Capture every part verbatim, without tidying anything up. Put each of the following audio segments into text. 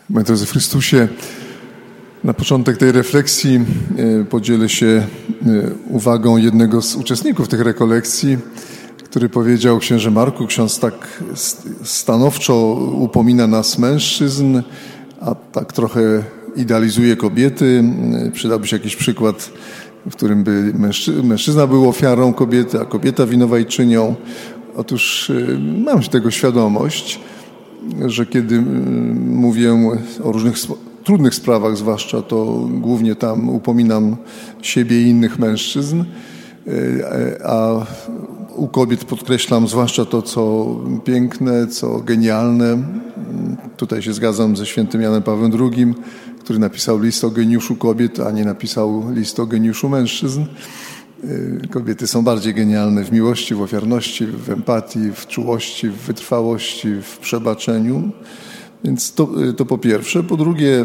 Moi drodzy w Chrystusie, na początek tej refleksji podzielę się uwagą jednego z uczestników tych rekolekcji, który powiedział: księże Marku, ksiądz tak stanowczo upomina nas mężczyzn, a tak trochę idealizuje kobiety. Przydałby się jakiś przykład, w którym by mężczyzna był ofiarą kobiety, a kobieta winowajczynią. Otóż mam tego świadomość, że kiedy mówię o różnych trudnych sprawach zwłaszcza, to głównie tam upominam siebie i innych mężczyzn, a u kobiet podkreślam zwłaszcza to, co piękne, co genialne. Tutaj się zgadzam ze świętym Janem Pawłem drugim, który napisał list o geniuszu kobiet, a nie napisał list o geniuszu mężczyzn. Kobiety są bardziej genialne w miłości, w ofiarności, w empatii, w czułości, w wytrwałości, w przebaczeniu. Więc to, to po pierwsze. Po drugie,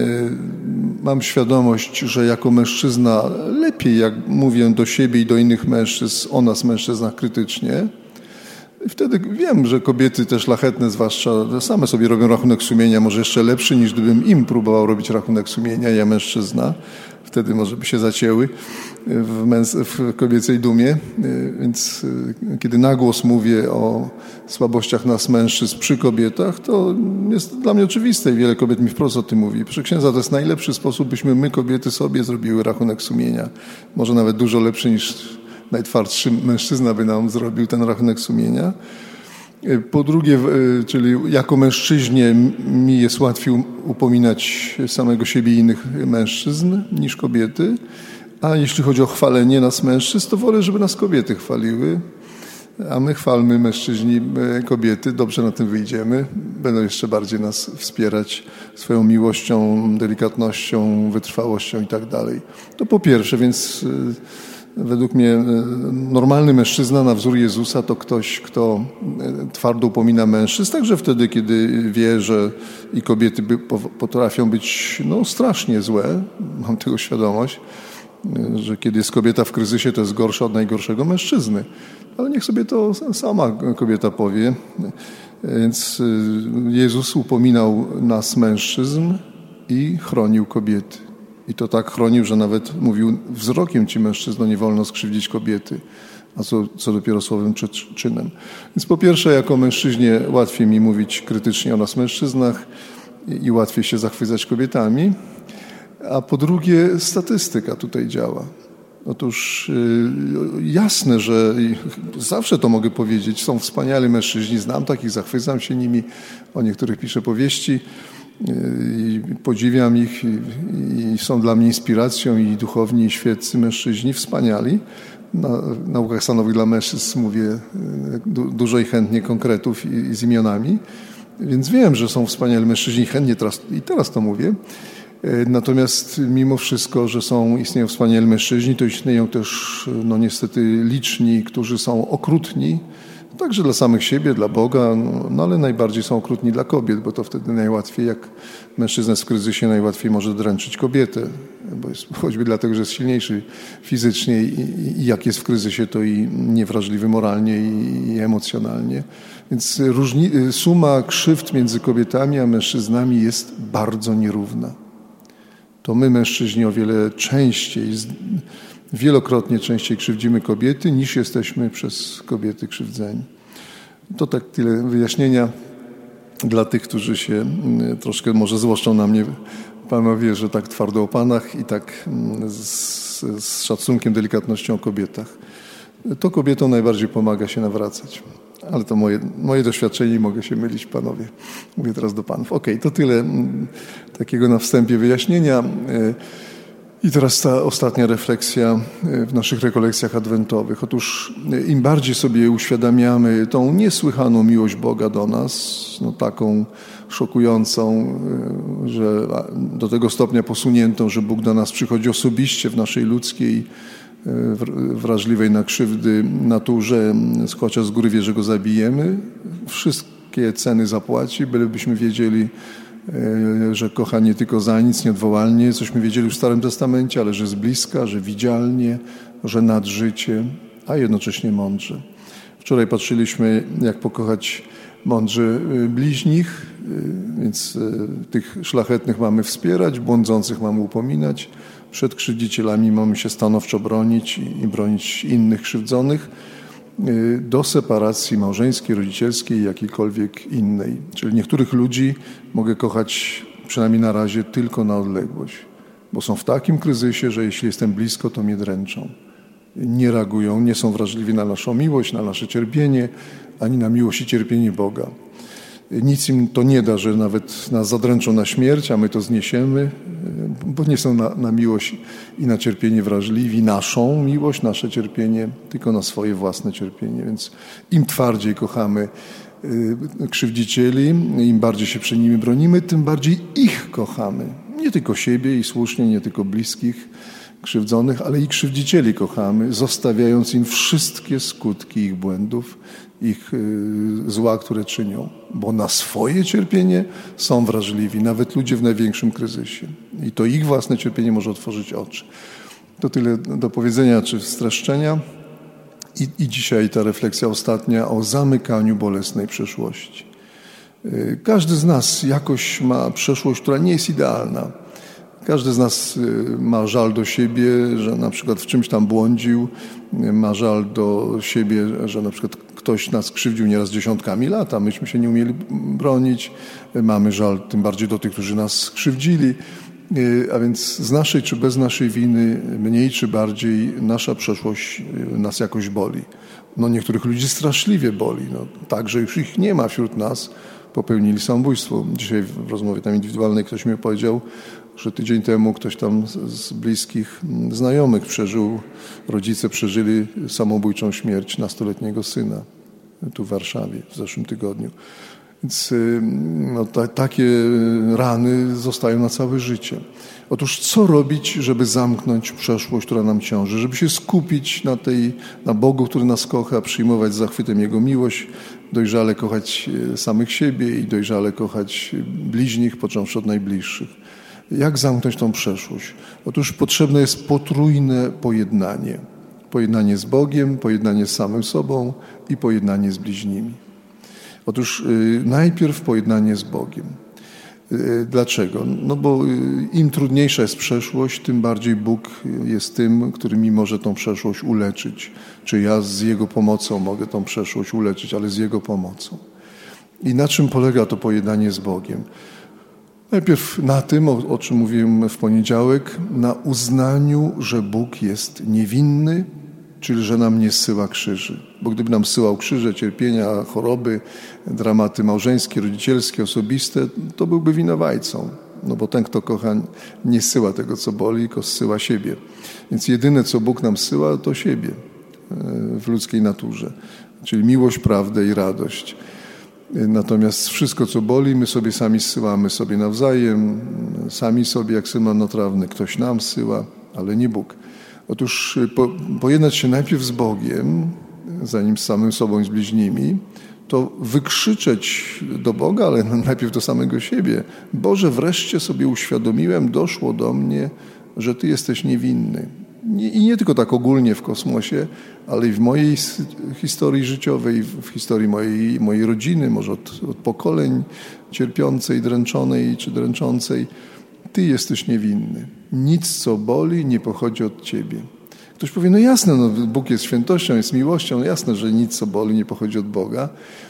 mam świadomość, że jako mężczyzna lepiej, jak mówię do siebie i do innych mężczyzn, o nas mężczyznach krytycznie. I wtedy wiem, że kobiety te szlachetne zwłaszcza same sobie robią rachunek sumienia, może jeszcze lepszy, niż gdybym im próbował robić rachunek sumienia, ja mężczyzna. Wtedy może by się zacięły w, męs- w kobiecej dumie. Więc kiedy na głos mówię o słabościach nas mężczyzn przy kobietach, to jest dla mnie oczywiste i wiele kobiet mi wprost o tym mówi. Proszę księdza, to jest najlepszy sposób, byśmy my kobiety sobie zrobiły rachunek sumienia. Może nawet dużo lepszy niż najtwardszy mężczyzna by nam zrobił ten rachunek sumienia. Po drugie, czyli jako mężczyźnie mi jest łatwiej upominać samego siebie i innych mężczyzn niż kobiety, a jeśli chodzi o chwalenie nas mężczyzn, to wolę, żeby nas kobiety chwaliły, a my chwalmy mężczyźni kobiety, dobrze na tym wyjdziemy, będą jeszcze bardziej nas wspierać swoją miłością, delikatnością, wytrwałością i tak dalej. To po pierwsze, więc według mnie normalny mężczyzna na wzór Jezusa to ktoś, kto twardo upomina mężczyzn, także wtedy, kiedy wie, że i kobiety potrafią być no, strasznie złe. Mam tego świadomość, że kiedy jest kobieta w kryzysie, to jest gorsza od najgorszego mężczyzny. Ale niech sobie to sama kobieta powie. Więc Jezus upominał nas mężczyzn i chronił kobiety. I to tak chronił, że nawet mówił: wzrokiem ci mężczyzno nie wolno skrzywdzić kobiety, a co, co dopiero słowem czy czynem. Więc po pierwsze, jako mężczyźnie łatwiej mi mówić krytycznie o nas mężczyznach i, i łatwiej się zachwycać kobietami, a po drugie statystyka tutaj działa. Otóż yy, jasne, że zawsze to mogę powiedzieć, są wspaniali mężczyźni, znam takich, zachwycam się nimi, o niektórych piszę powieści, i podziwiam ich i, i są dla mnie inspiracją i duchowni, i świeccy mężczyźni, wspaniali. Na naukach stanowych dla mężczyzn mówię du, dużo i chętnie konkretów i, i z imionami, więc wiem, że są wspaniali mężczyźni i chętnie teraz, i teraz to mówię. Natomiast mimo wszystko, że są, istnieją wspaniali mężczyźni, to istnieją też no niestety liczni, którzy są okrutni, także dla samych siebie, dla Boga, no, no ale najbardziej są okrutni dla kobiet, bo to wtedy najłatwiej, jak mężczyzna jest w kryzysie, najłatwiej może dręczyć kobietę, bo jest, choćby dlatego, że jest silniejszy fizycznie i, i jak jest w kryzysie, to i niewrażliwy moralnie i, i emocjonalnie. Więc różni, suma krzywd między kobietami a mężczyznami jest bardzo nierówna. To my, mężczyźni, o wiele częściej, wielokrotnie częściej krzywdzimy kobiety, niż jesteśmy przez kobiety krzywdzeni. To tak tyle wyjaśnienia dla tych, którzy się troszkę może złoszczą na mnie, panowie, że tak twardo o panach i tak z, z szacunkiem, delikatnością o kobietach. To kobietom najbardziej pomaga się nawracać. Ale to moje, moje doświadczenie i mogę się mylić, panowie. Mówię teraz do panów. Okej, to tyle takiego na wstępie wyjaśnienia. I teraz ta ostatnia refleksja w naszych rekolekcjach adwentowych. Otóż im bardziej sobie uświadamiamy tą niesłychaną miłość Boga do nas, no taką szokującą, że do tego stopnia posuniętą, że Bóg do nas przychodzi osobiście w naszej ludzkiej, wrażliwej na krzywdy naturze, chociaż z góry wie, że go zabijemy, wszystkie ceny zapłaci, bylebyśmy wiedzieli, że kocha nie tylko za nic, nieodwołalnie, cośmy wiedzieli już w Starym Testamencie, ale że z bliska, że widzialnie, że nad życie, a jednocześnie mądrze. Wczoraj patrzyliśmy, jak pokochać mądrzy bliźnich, więc tych szlachetnych mamy wspierać, błądzących mamy upominać, przed krzywdzicielami mamy się stanowczo bronić i bronić innych krzywdzonych, do separacji małżeńskiej, rodzicielskiej, jakiejkolwiek innej. Czyli niektórych ludzi mogę kochać przynajmniej na razie tylko na odległość, bo są w takim kryzysie, że jeśli jestem blisko, to mnie dręczą. Nie reagują, nie są wrażliwi na naszą miłość, na nasze cierpienie, ani na miłość i cierpienie Boga. Nic im to nie da, że nawet nas zadręczą na śmierć, a my to zniesiemy, bo nie są na, na miłość i na cierpienie wrażliwi, naszą miłość, nasze cierpienie, tylko na swoje własne cierpienie. Więc im twardziej kochamy krzywdzicieli, im bardziej się przed nimi bronimy, tym bardziej ich kochamy. Nie tylko siebie i słusznie, nie tylko bliskich, krzywdzonych, ale i krzywdzicieli kochamy, zostawiając im wszystkie skutki ich błędów, ich zła, które czynią. Bo na swoje cierpienie są wrażliwi, nawet ludzie w największym kryzysie. I to ich własne cierpienie może otworzyć oczy. To tyle do powiedzenia czy streszczenia. I, i dzisiaj ta refleksja ostatnia o zamykaniu bolesnej przeszłości. Każdy z nas jakoś ma przeszłość, która nie jest idealna. Każdy z nas ma żal do siebie, że na przykład w czymś tam błądził, ma żal do siebie, że na przykład ktoś nas krzywdził nieraz dziesiątkami lat, a myśmy się nie umieli bronić. Mamy żal tym bardziej do tych, którzy nas krzywdzili. A więc z naszej czy bez naszej winy, mniej czy bardziej, nasza przeszłość nas jakoś boli. No niektórych ludzi straszliwie boli, no, tak, że już ich nie ma wśród nas, popełnili samobójstwo. Dzisiaj w rozmowie tam indywidualnej ktoś mi powiedział, że tydzień temu ktoś tam z bliskich znajomych przeżył, rodzice przeżyli samobójczą śmierć nastoletniego syna tu w Warszawie w zeszłym tygodniu. Więc no, ta, takie rany zostają na całe życie. Otóż co robić, żeby zamknąć przeszłość, która nam ciąży, żeby się skupić na tej, na Bogu, który nas kocha, przyjmować z zachwytem Jego miłość, dojrzale kochać samych siebie i dojrzale kochać bliźnich, począwszy od najbliższych. Jak zamknąć tą przeszłość? Otóż potrzebne jest potrójne pojednanie. Pojednanie z Bogiem, pojednanie z samym sobą i pojednanie z bliźnimi. Otóż y, najpierw pojednanie z Bogiem. Y, dlaczego? No bo y, im trudniejsza jest przeszłość, tym bardziej Bóg jest tym, który mi może tą przeszłość uleczyć. Czy ja z Jego pomocą mogę tą przeszłość uleczyć, ale z Jego pomocą. I na czym polega to pojednanie z Bogiem? Najpierw na tym, o, o czym mówiłem w poniedziałek, na uznaniu, że Bóg jest niewinny, czyli że nam nie zsyła krzyży. Bo gdyby nam zsyłał krzyże, cierpienia, choroby, dramaty małżeńskie, rodzicielskie, osobiste, to byłby winowajcą. No bo ten, kto kocha, nie zsyła tego, co boli, tylko zsyła siebie. Więc jedyne, co Bóg nam zsyła, to siebie w ludzkiej naturze. Czyli miłość, prawdę i radość. Natomiast wszystko, co boli, my sobie sami zsyłamy sobie nawzajem, sami sobie jak syn marnotrawny. Ktoś nam zsyła, ale nie Bóg. Otóż po, pojednać się najpierw z Bogiem, zanim z samym sobą i z bliźnimi, to wykrzyczeć do Boga, ale najpierw do samego siebie. Boże, wreszcie sobie uświadomiłem, doszło do mnie, że Ty jesteś niewinny. I nie tylko tak ogólnie w kosmosie, ale i w mojej historii życiowej, w historii mojej, mojej rodziny, może od, od pokoleń cierpiącej, dręczonej czy dręczącej. Ty jesteś niewinny. Nic, co boli, nie pochodzi od Ciebie. Ktoś powie, no jasne, no Bóg jest świętością, jest miłością, no jasne, że nic, co boli, nie pochodzi od Boga.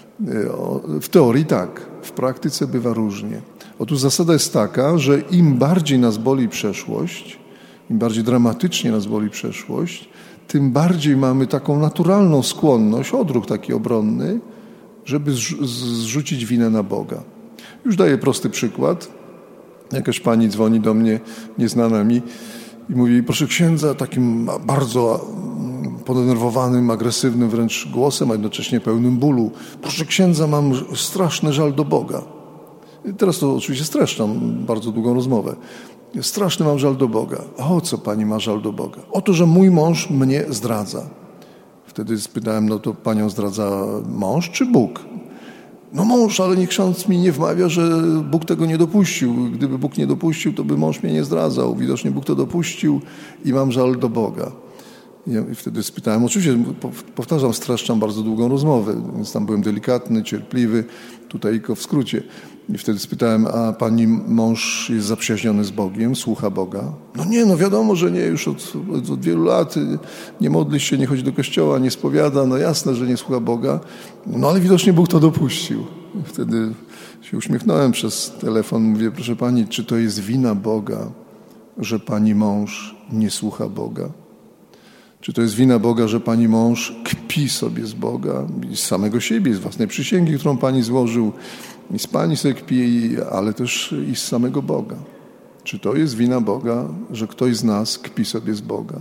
W teorii tak, w praktyce bywa różnie. Otóż zasada jest taka, że im bardziej nas boli przeszłość, im bardziej dramatycznie nas boli przeszłość, tym bardziej mamy taką naturalną skłonność, odruch taki obronny, żeby zrzucić winę na Boga. Już daję prosty przykład. Jakaś pani dzwoni do mnie, nieznana mi, i mówi, proszę księdza, takim bardzo podenerwowanym, agresywnym wręcz głosem, a jednocześnie pełnym bólu. Proszę księdza, mam straszny żal do Boga. I teraz to oczywiście streszczam bardzo długą rozmowę. Straszny mam żal do Boga. O co pani ma żal do Boga? Oto, że mój mąż mnie zdradza. Wtedy spytałem, no to panią zdradza mąż czy Bóg? No mąż, ale niech ksiądz mi nie wmawia, że Bóg tego nie dopuścił. Gdyby Bóg nie dopuścił, to by mąż mnie nie zdradzał. Widocznie Bóg to dopuścił i mam żal do Boga. I wtedy spytałem, oczywiście powtarzam, streszczam bardzo długą rozmowę, więc tam byłem delikatny, cierpliwy, tutaj tylko w skrócie. I wtedy spytałem, a pani mąż jest zaprzyjaźniony z Bogiem, słucha Boga? No nie, no wiadomo, że nie, już od, od wielu lat nie modli się, nie chodzi do kościoła, nie spowiada, no jasne, że nie słucha Boga. No ale widocznie Bóg to dopuścił. Wtedy się uśmiechnąłem przez telefon, mówię, proszę pani, czy to jest wina Boga, że pani mąż nie słucha Boga? Czy to jest wina Boga, że pani mąż kpi sobie z Boga i z samego siebie, z własnej przysięgi, którą pani złożył, i z pani sobie kpi, ale też i z samego Boga? Czy to jest wina Boga, że ktoś z nas kpi sobie z Boga?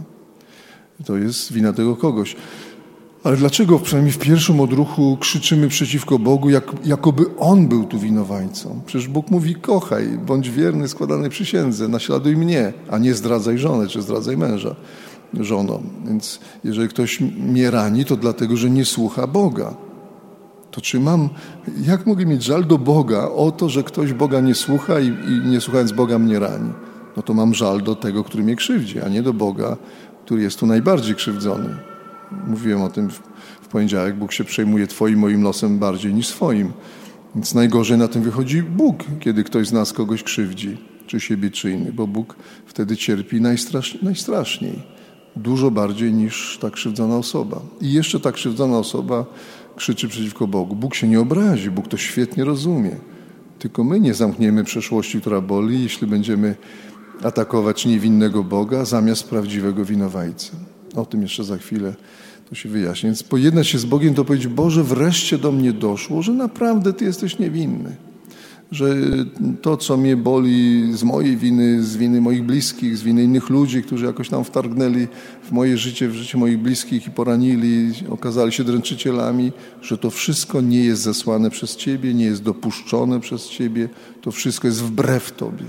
To jest wina tego kogoś. Ale dlaczego przynajmniej w pierwszym odruchu krzyczymy przeciwko Bogu, jak, jakoby On był tu winowajcą? Przecież Bóg mówi, kochaj, bądź wierny składanej przysiędze, naśladuj mnie, a nie zdradzaj żonę, czy zdradzaj męża żoną. Więc jeżeli ktoś mnie rani, to dlatego, że nie słucha Boga. To czy mam, jak mogę mieć żal do Boga o to, że ktoś Boga nie słucha i, i nie słuchając Boga mnie rani? No to mam żal do tego, który mnie krzywdzi, a nie do Boga, który jest tu najbardziej krzywdzony. Mówiłem o tym w, w poniedziałek. Bóg się przejmuje twoim, moim losem bardziej niż swoim. Więc najgorzej na tym wychodzi Bóg, kiedy ktoś z nas kogoś krzywdzi, czy siebie, czy innych, bo Bóg wtedy cierpi najstrasz, najstraszniej. Dużo bardziej niż ta krzywdzona osoba. I jeszcze ta krzywdzona osoba krzyczy przeciwko Bogu. Bóg się nie obrazi, Bóg to świetnie rozumie. Tylko my nie zamkniemy przeszłości, która boli, jeśli będziemy atakować niewinnego Boga zamiast prawdziwego winowajcy. O tym jeszcze za chwilę to się wyjaśni. Więc pojednać się z Bogiem to powiedzieć, Boże, wreszcie do mnie doszło, że naprawdę Ty jesteś niewinny. Że to, co mnie boli z mojej winy, z winy moich bliskich, z winy innych ludzi, którzy jakoś tam wtargnęli w moje życie, w życie moich bliskich i poranili, okazali się dręczycielami, że to wszystko nie jest zesłane przez Ciebie, nie jest dopuszczone przez Ciebie, to wszystko jest wbrew Tobie.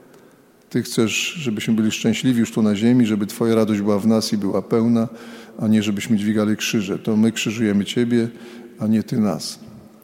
Ty chcesz, żebyśmy byli szczęśliwi już tu na ziemi, żeby Twoja radość była w nas i była pełna, a nie żebyśmy dźwigali krzyże. To my krzyżujemy Ciebie, a nie Ty nas.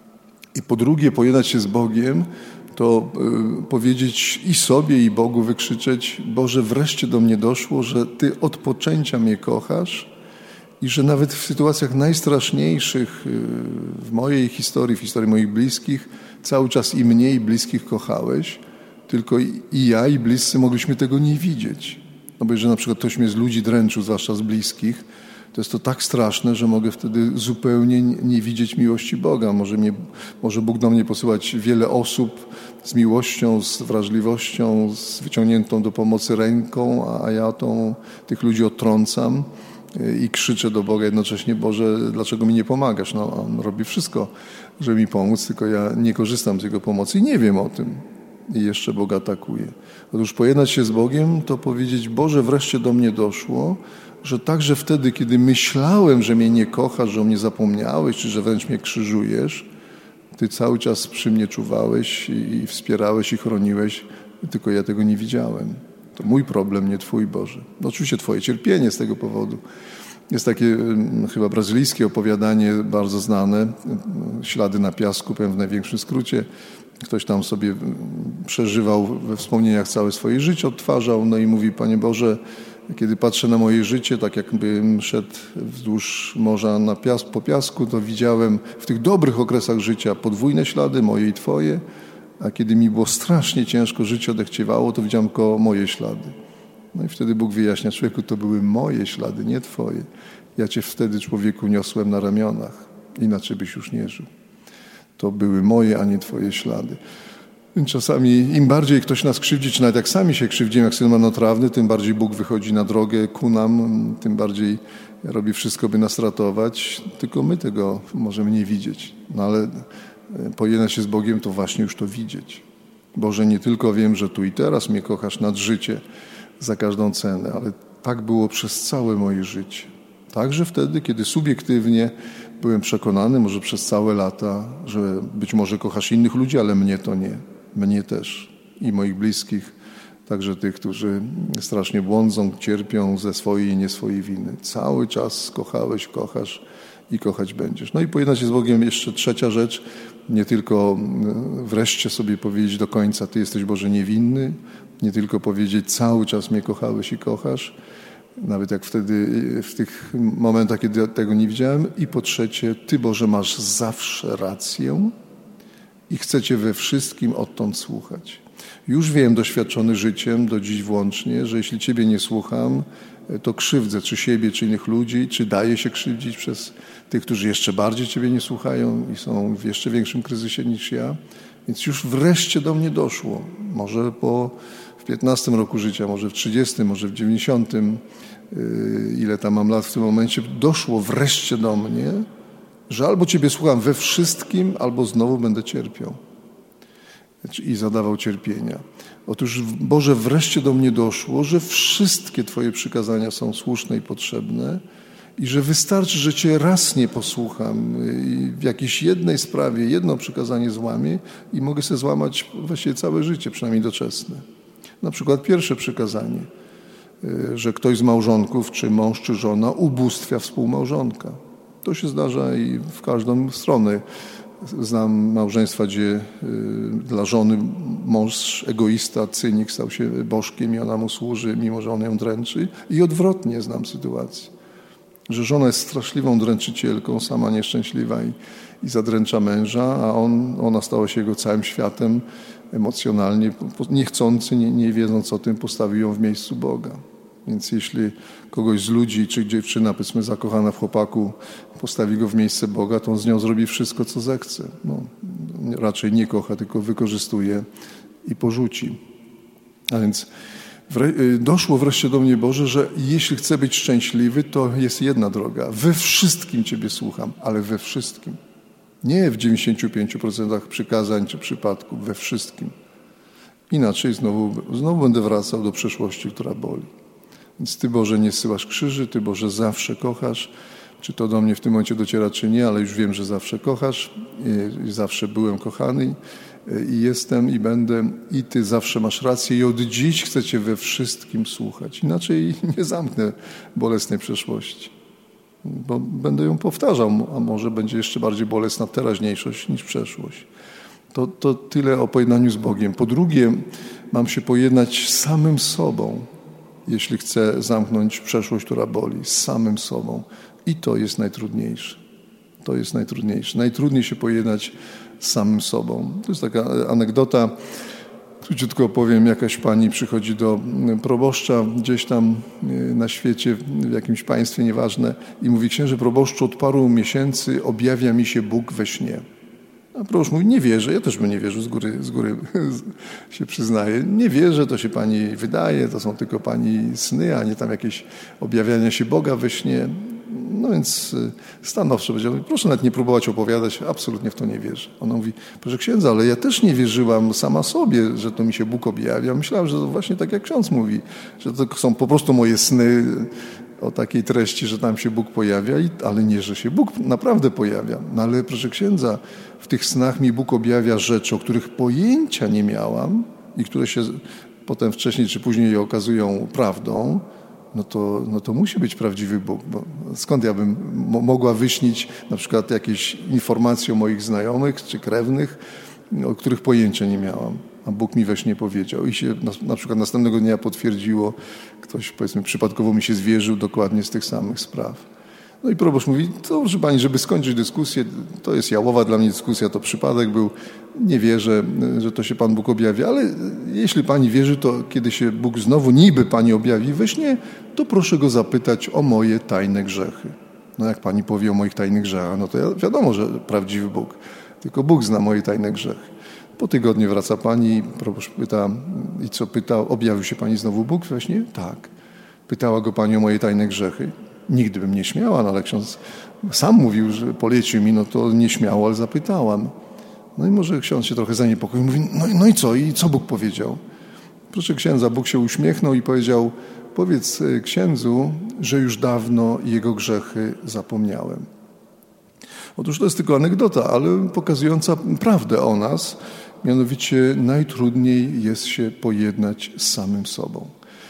I po drugie, pojednać się z Bogiem, to y, powiedzieć i sobie, i Bogu wykrzyczeć, Boże, wreszcie do mnie doszło, że Ty od poczęcia mnie kochasz i że nawet w sytuacjach najstraszniejszych y, w mojej historii, w historii moich bliskich, cały czas i mnie, i bliskich kochałeś, tylko i, i ja, i bliscy mogliśmy tego nie widzieć. No bo jeżeli na przykład ktoś mnie z ludzi dręczył, zwłaszcza z bliskich, to jest to tak straszne, że mogę wtedy zupełnie nie widzieć miłości Boga. Może, mnie, może Bóg do mnie posyłać wiele osób z miłością, z wrażliwością, z wyciągniętą do pomocy ręką, a ja tą, tych ludzi odtrącam i krzyczę do Boga jednocześnie, Boże, dlaczego mi nie pomagasz? No, On robi wszystko, żeby mi pomóc, tylko ja nie korzystam z Jego pomocy i nie wiem o tym. I jeszcze Boga atakuje. Otóż pojednać się z Bogiem, to powiedzieć, Boże, wreszcie do mnie doszło, że także wtedy, kiedy myślałem, że mnie nie kochasz, że o mnie zapomniałeś, czy że wręcz mnie krzyżujesz, Ty cały czas przy mnie czuwałeś i wspierałeś i chroniłeś, tylko ja tego nie widziałem. To mój problem, nie Twój, Boże. No, oczywiście Twoje cierpienie z tego powodu. Jest takie chyba brazylijskie opowiadanie, bardzo znane, Ślady na piasku, powiem w największym skrócie. Ktoś tam sobie przeżywał we wspomnieniach całe swoje życie, odtwarzał, no i mówi, Panie Boże, kiedy patrzę na moje życie, tak jakbym szedł wzdłuż morza na pias- po piasku, to widziałem w tych dobrych okresach życia podwójne ślady, moje i Twoje, a kiedy mi było strasznie ciężko, życie odechciewało, to widziałem tylko moje ślady. No i wtedy Bóg wyjaśnia, człowieku, to były moje ślady, nie Twoje. Ja Cię wtedy, człowieku, niosłem na ramionach, inaczej byś już nie żył. To były moje, a nie Twoje ślady. Czasami im bardziej ktoś nas krzywdzi, czy nawet jak sami się krzywdzimy, jak syn marnotrawny, tym bardziej Bóg wychodzi na drogę ku nam, tym bardziej robi wszystko, by nas ratować. Tylko my tego możemy nie widzieć. No ale pojednać się z Bogiem, to właśnie już to widzieć. Boże, nie tylko wiem, że tu i teraz mnie kochasz nad życie za każdą cenę, ale tak było przez całe moje życie. Także wtedy, kiedy subiektywnie byłem przekonany, może przez całe lata, że być może kochasz innych ludzi, ale mnie to nie. Mnie też i moich bliskich, także tych, którzy strasznie błądzą, cierpią ze swojej i nie swojej winy. Cały czas kochałeś, kochasz i kochać będziesz. No i pojednać się z Bogiem jeszcze trzecia rzecz, nie tylko wreszcie sobie powiedzieć do końca, Ty jesteś Boże niewinny, nie tylko powiedzieć cały czas mnie kochałeś i kochasz, nawet jak wtedy, w tych momentach, kiedy tego nie widziałem. I po trzecie, Ty, Boże, masz zawsze rację i chcę Cię we wszystkim odtąd słuchać. Już wiem, doświadczony życiem, do dziś włącznie, że jeśli Ciebie nie słucham, to krzywdzę czy siebie, czy innych ludzi, czy daję się krzywdzić przez tych, którzy jeszcze bardziej Ciebie nie słuchają i są w jeszcze większym kryzysie niż ja. Więc już wreszcie do mnie doszło. Może po w piętnastym roku życia, może w trzydziestym, może w dziewięćdziesiątym, ile tam mam lat w tym momencie, doszło wreszcie do mnie, że albo Ciebie słucham we wszystkim, albo znowu będę cierpiał i zadawał cierpienia. Otóż, Boże, wreszcie do mnie doszło, że wszystkie Twoje przykazania są słuszne i potrzebne i że wystarczy, że Cię raz nie posłucham i w jakiejś jednej sprawie jedno przykazanie złamię i mogę sobie złamać właściwie całe życie, przynajmniej doczesne. Na przykład pierwsze przykazanie, że ktoś z małżonków, czy mąż, czy żona ubóstwia współmałżonka. To się zdarza i w każdą stronę. Znam małżeństwa, gdzie dla żony mąż egoista, cynik stał się bożkiem i ona mu służy, mimo że on ją dręczy. I odwrotnie znam sytuację, że żona jest straszliwą dręczycielką, sama nieszczęśliwa i, i zadręcza męża, a on, ona stała się jego całym światem emocjonalnie, niechcący, nie, nie wiedząc o tym, postawił ją w miejscu Boga. Więc jeśli kogoś z ludzi, czy dziewczyna, powiedzmy zakochana w chłopaku, postawi go w miejsce Boga, to on z nią zrobi wszystko, co zechce. No, raczej nie kocha, tylko wykorzystuje i porzuci. A więc wre- doszło wreszcie do mnie, Boże, że jeśli chcę być szczęśliwy, to jest jedna droga. We wszystkim Ciebie słucham, ale we wszystkim. Nie w dziewięćdziesięciu pięciu procentach przykazań czy przypadków, we wszystkim. Inaczej znowu, znowu będę wracał do przeszłości, która boli. Więc Ty, Boże, nie zsyłasz krzyży, Ty, Boże, zawsze kochasz. Czy to do mnie w tym momencie dociera, czy nie, ale już wiem, że zawsze kochasz. I zawsze byłem kochany i jestem i będę. I Ty zawsze masz rację i od dziś chcę Cię we wszystkim słuchać. Inaczej nie zamknę bolesnej przeszłości, bo będę ją powtarzał, a może będzie jeszcze bardziej bolesna teraźniejszość niż przeszłość. To, to tyle o pojednaniu z Bogiem. Po drugie, mam się pojednać z samym sobą, jeśli chcę zamknąć przeszłość, która boli, z samym sobą. I to jest najtrudniejsze. To jest najtrudniejsze. Najtrudniej się pojednać z samym sobą. To jest taka anegdota, króciutko opowiem. Jakaś pani przychodzi do proboszcza gdzieś tam na świecie, w jakimś państwie, nieważne, i mówi: księże proboszczu, od paru miesięcy objawia mi się Bóg we śnie. A proboszcz mówi: nie wierzę, ja też bym nie wierzył, z góry, z góry się przyznaję. Nie wierzę, to się pani wydaje, to są tylko pani sny, a nie tam jakieś objawiania się Boga we śnie. No więc stanowczo powiedział: proszę nawet nie próbować opowiadać, absolutnie w to nie wierzę. Ona mówi: proszę księdza, ale ja też nie wierzyłam sama sobie, że to mi się Bóg objawia. Myślałam, że to właśnie tak jak ksiądz mówi, że to są po prostu moje sny o takiej treści, że tam się Bóg pojawia, ale nie, że się Bóg naprawdę pojawia. No ale proszę księdza, w tych snach mi Bóg objawia rzeczy, o których pojęcia nie miałam i które się potem wcześniej czy później okazują prawdą. No to, no to musi być prawdziwy Bóg, bo skąd ja bym mo- mogła wyśnić na przykład jakieś informacje o moich znajomych czy krewnych, o których pojęcia nie miałam, a Bóg mi we śnie powiedział i się na, na przykład następnego dnia potwierdziło, ktoś powiedzmy przypadkowo mi się zwierzył dokładnie z tych samych spraw. No i proboszcz mówi: to proszę pani, żeby skończyć dyskusję, to jest jałowa dla mnie dyskusja, to przypadek był, nie wierzę, że to się Pan Bóg objawia, ale jeśli pani wierzy, to kiedy się Bóg znowu niby pani objawi we śnie, to proszę go zapytać o moje tajne grzechy. No jak pani powie o moich tajnych grzechach, no to ja, wiadomo, że prawdziwy Bóg, tylko Bóg zna moje tajne grzechy. Po tygodniu wraca pani, proboszcz pyta: i co pyta, objawił się pani znowu Bóg we śnie? Tak. Pytała go pani o moje tajne grzechy? Nigdy bym nie śmiała, no ale ksiądz sam mówił, że polecił mi, no to nie śmiało, ale zapytałam. No i może ksiądz się trochę zaniepokoił. Mówi: no, no i co? I co Bóg powiedział? Proszę księdza, Bóg się uśmiechnął i powiedział: powiedz księdzu, że już dawno jego grzechy zapomniałem. Otóż to jest tylko anegdota, ale pokazująca prawdę o nas. Mianowicie najtrudniej jest się pojednać z samym sobą.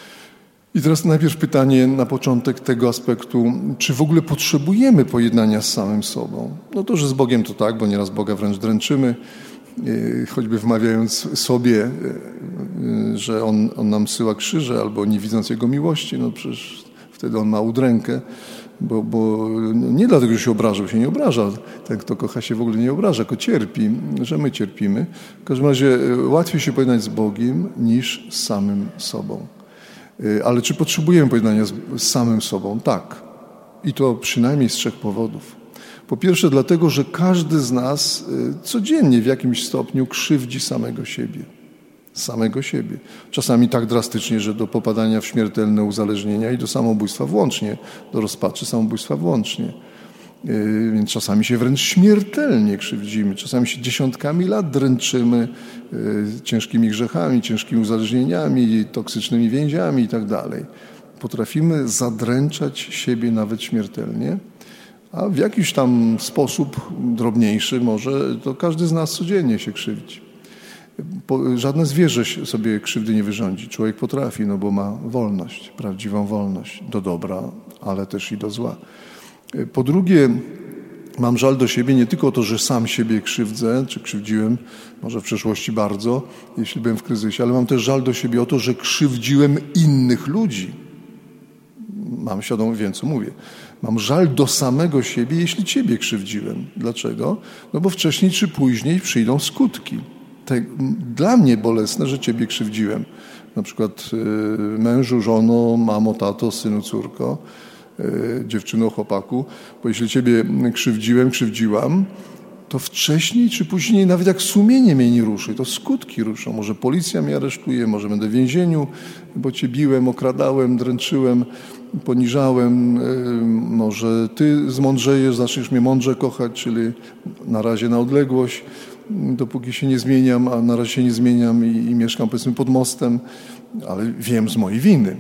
I teraz najpierw pytanie na początek tego aspektu, czy w ogóle potrzebujemy pojednania z samym sobą? No to, że z Bogiem to tak, bo nieraz Boga wręcz dręczymy, choćby wmawiając sobie, że On, on nam syła krzyże albo nie widząc Jego miłości, no przecież wtedy on ma udrękę, bo, bo nie dlatego, że się obrażał, się nie obraża. Ten, kto kocha, się w ogóle nie obraża, tylko cierpi, że my cierpimy. W każdym razie łatwiej się pojednać z Bogiem niż z samym sobą. Ale czy potrzebujemy pojednania z, z samym sobą? Tak. I to przynajmniej z trzech powodów. Po pierwsze dlatego, że każdy z nas codziennie w jakimś stopniu krzywdzi samego siebie. Samego siebie. Czasami tak drastycznie, że do popadania w śmiertelne uzależnienia i do samobójstwa włącznie, do rozpaczy samobójstwa włącznie. Yy, więc czasami się wręcz śmiertelnie krzywdzimy, czasami się dziesiątkami lat dręczymy yy, ciężkimi grzechami, ciężkimi uzależnieniami, toksycznymi więziami i tak dalej. Potrafimy zadręczać siebie nawet śmiertelnie, a w jakiś tam sposób drobniejszy może to każdy z nas codziennie się krzywdzi. Żadne zwierzę sobie krzywdy nie wyrządzi. Człowiek potrafi, no bo ma wolność, prawdziwą wolność do dobra, ale też i do zła. Po drugie, mam żal do siebie nie tylko o to, że sam siebie krzywdzę, czy krzywdziłem, może w przeszłości bardzo, jeśli byłem w kryzysie, ale mam też żal do siebie o to, że krzywdziłem innych ludzi. Mam świadomość, wiem co mówię. Mam żal do samego siebie, jeśli ciebie krzywdziłem. Dlaczego? No bo wcześniej czy później przyjdą skutki. Te, dla mnie bolesne, że ciebie krzywdziłem. Na przykład y, mężu, żono, mamo, tato, synu, córko, y, dziewczyno, chłopaku. Bo jeśli ciebie krzywdziłem, krzywdziłam, to wcześniej czy później, nawet jak sumienie mnie nie ruszy, to skutki ruszą. Może policja mnie aresztuje, może będę w więzieniu, bo cię biłem, okradałem, dręczyłem, poniżałem. Y, może ty zmądrzejesz, zaczniesz mnie mądrze kochać, czyli na razie na odległość, dopóki się nie zmieniam, a na razie się nie zmieniam i, i mieszkam powiedzmy pod mostem, ale wiem z mojej winy,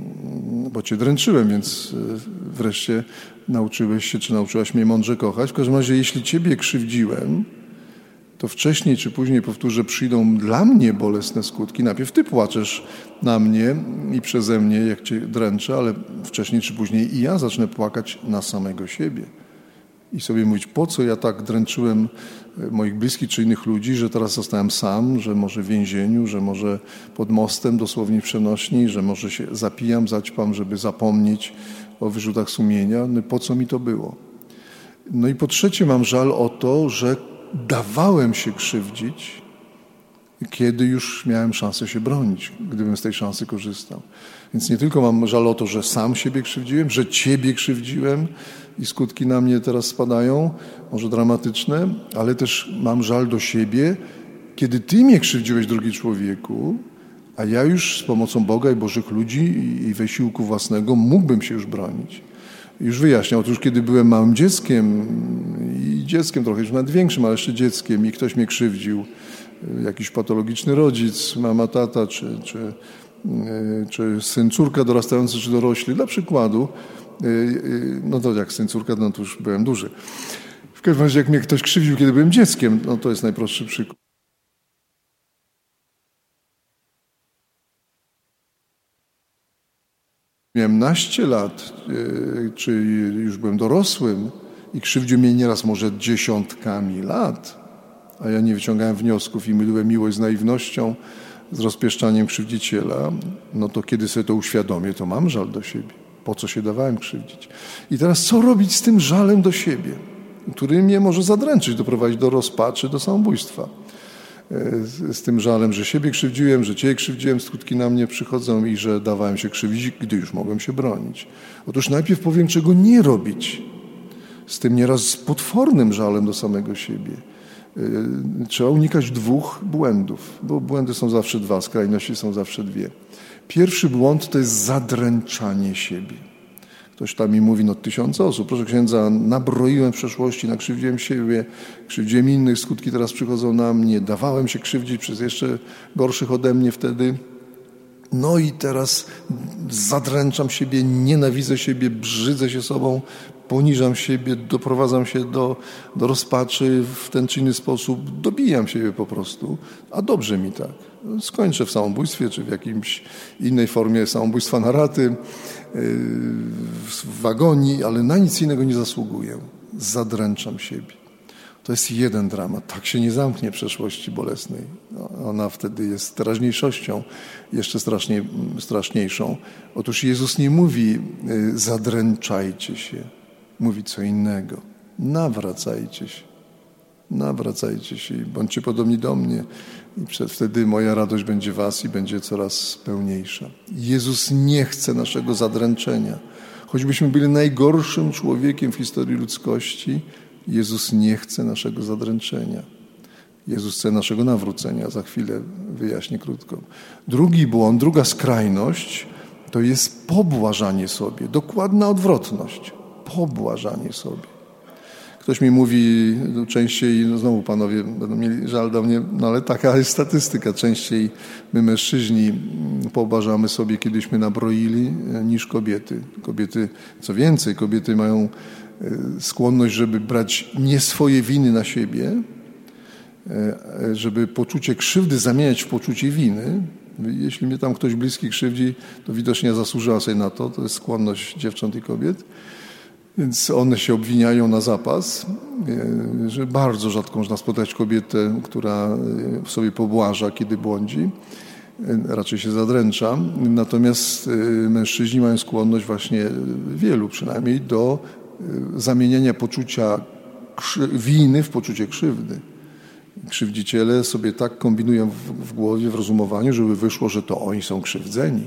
bo cię dręczyłem, więc wreszcie nauczyłeś się, czy nauczyłaś mnie mądrze kochać. W każdym razie, jeśli ciebie krzywdziłem, to wcześniej czy później, powtórzę, przyjdą dla mnie bolesne skutki. Najpierw ty płaczesz na mnie i przeze mnie, jak cię dręczę, ale wcześniej czy później i ja zacznę płakać na samego siebie. I sobie mówić, po co ja tak dręczyłem moich bliskich czy innych ludzi, że teraz zostałem sam, że może w więzieniu, że może pod mostem, dosłownie przenośni, że może się zapijam, zaćpam, żeby zapomnieć o wyrzutach sumienia. No po co mi to było? No i po trzecie mam żal o to, że dawałem się krzywdzić, kiedy już miałem szansę się bronić, gdybym z tej szansy korzystał. Więc nie tylko mam żal o to, że sam siebie krzywdziłem, że ciebie krzywdziłem i skutki na mnie teraz spadają, może dramatyczne, ale też mam żal do siebie, kiedy ty mnie krzywdziłeś, drogi człowieku, a ja już z pomocą Boga i Bożych ludzi i wysiłku własnego mógłbym się już bronić. Już wyjaśniam, otóż kiedy byłem małym dzieckiem i dzieckiem trochę już nawet większym, ale jeszcze dzieckiem i ktoś mnie krzywdził, jakiś patologiczny rodzic, mama, tata, czy, czy, czy syn, córka dorastający, czy dorośli, dla przykładu, no to jak syn, córka, no to już byłem duży. W każdym razie jak mnie ktoś krzywdził, kiedy byłem dzieckiem, no to jest najprostszy przykład. Miałem naście lat, czy już byłem dorosłym i krzywdził mnie nieraz może dziesiątkami lat, a ja nie wyciągałem wniosków i myliłem miłość z naiwnością, z rozpieszczaniem krzywdziciela, no to kiedy sobie to uświadomię, to mam żal do siebie. Po co się dawałem krzywdzić? I teraz co robić z tym żalem do siebie, który mnie może zadręczyć, doprowadzić do rozpaczy, do samobójstwa? Z, z tym żalem, że siebie krzywdziłem, że ciebie krzywdziłem, skutki na mnie przychodzą i że dawałem się krzywdzić, gdy już mogłem się bronić. Otóż najpierw powiem, czego nie robić. Z tym nieraz potwornym żalem do samego siebie. Trzeba unikać dwóch błędów, bo błędy są zawsze dwa, skrajności są zawsze dwie. Pierwszy błąd to jest zadręczanie siebie. Ktoś tam mi mówi, no tysiące osób, proszę księdza, nabroiłem w przeszłości, nakrzywdziłem siebie, krzywdziłem innych, skutki teraz przychodzą na mnie, dawałem się krzywdzić przez jeszcze gorszych ode mnie wtedy. No i teraz zadręczam siebie, nienawidzę siebie, brzydzę się sobą, poniżam siebie, doprowadzam się do, do rozpaczy w ten czy inny sposób, dobijam siebie po prostu, a dobrze mi tak. Skończę w samobójstwie, czy w jakimś innej formie samobójstwa na raty, w wagonii, ale na nic innego nie zasługuję. Zadręczam siebie. To jest jeden dramat. Tak się nie zamknie przeszłości bolesnej. Ona wtedy jest teraźniejszością jeszcze strasznie, straszniejszą. Otóż Jezus nie mówi zadręczajcie się. Mówi co innego. Nawracajcie się. Nawracajcie się i bądźcie podobni do mnie. I wtedy moja radość będzie was i będzie coraz pełniejsza. Jezus nie chce naszego zadręczenia. Choćbyśmy byli najgorszym człowiekiem w historii ludzkości, Jezus nie chce naszego zadręczenia. Jezus chce naszego nawrócenia. Za chwilę wyjaśnię krótko. Drugi błąd, druga skrajność to jest pobłażanie sobie. Dokładna odwrotność. Pobłażanie sobie. Ktoś mi mówi częściej, no znowu panowie będą mieli żal do mnie, no ale taka jest statystyka. Częściej my mężczyźni pobłażamy sobie, kiedyśmy nabroili, niż kobiety. Kobiety, co więcej, kobiety mają skłonność, żeby brać nie swoje winy na siebie, żeby poczucie krzywdy zamieniać w poczucie winy. Jeśli mnie tam ktoś bliski krzywdzi, to widocznie zasłużyła sobie na to. To jest skłonność dziewcząt i kobiet. Więc one się obwiniają na zapas, że bardzo rzadko można spotkać kobietę, która w sobie pobłaża, kiedy błądzi. Raczej się zadręcza. Natomiast mężczyźni mają skłonność właśnie, wielu przynajmniej, do zamieniania poczucia winy w poczucie krzywdy. Krzywdziciele sobie tak kombinują w, w głowie, w rozumowaniu, żeby wyszło, że to oni są krzywdzeni.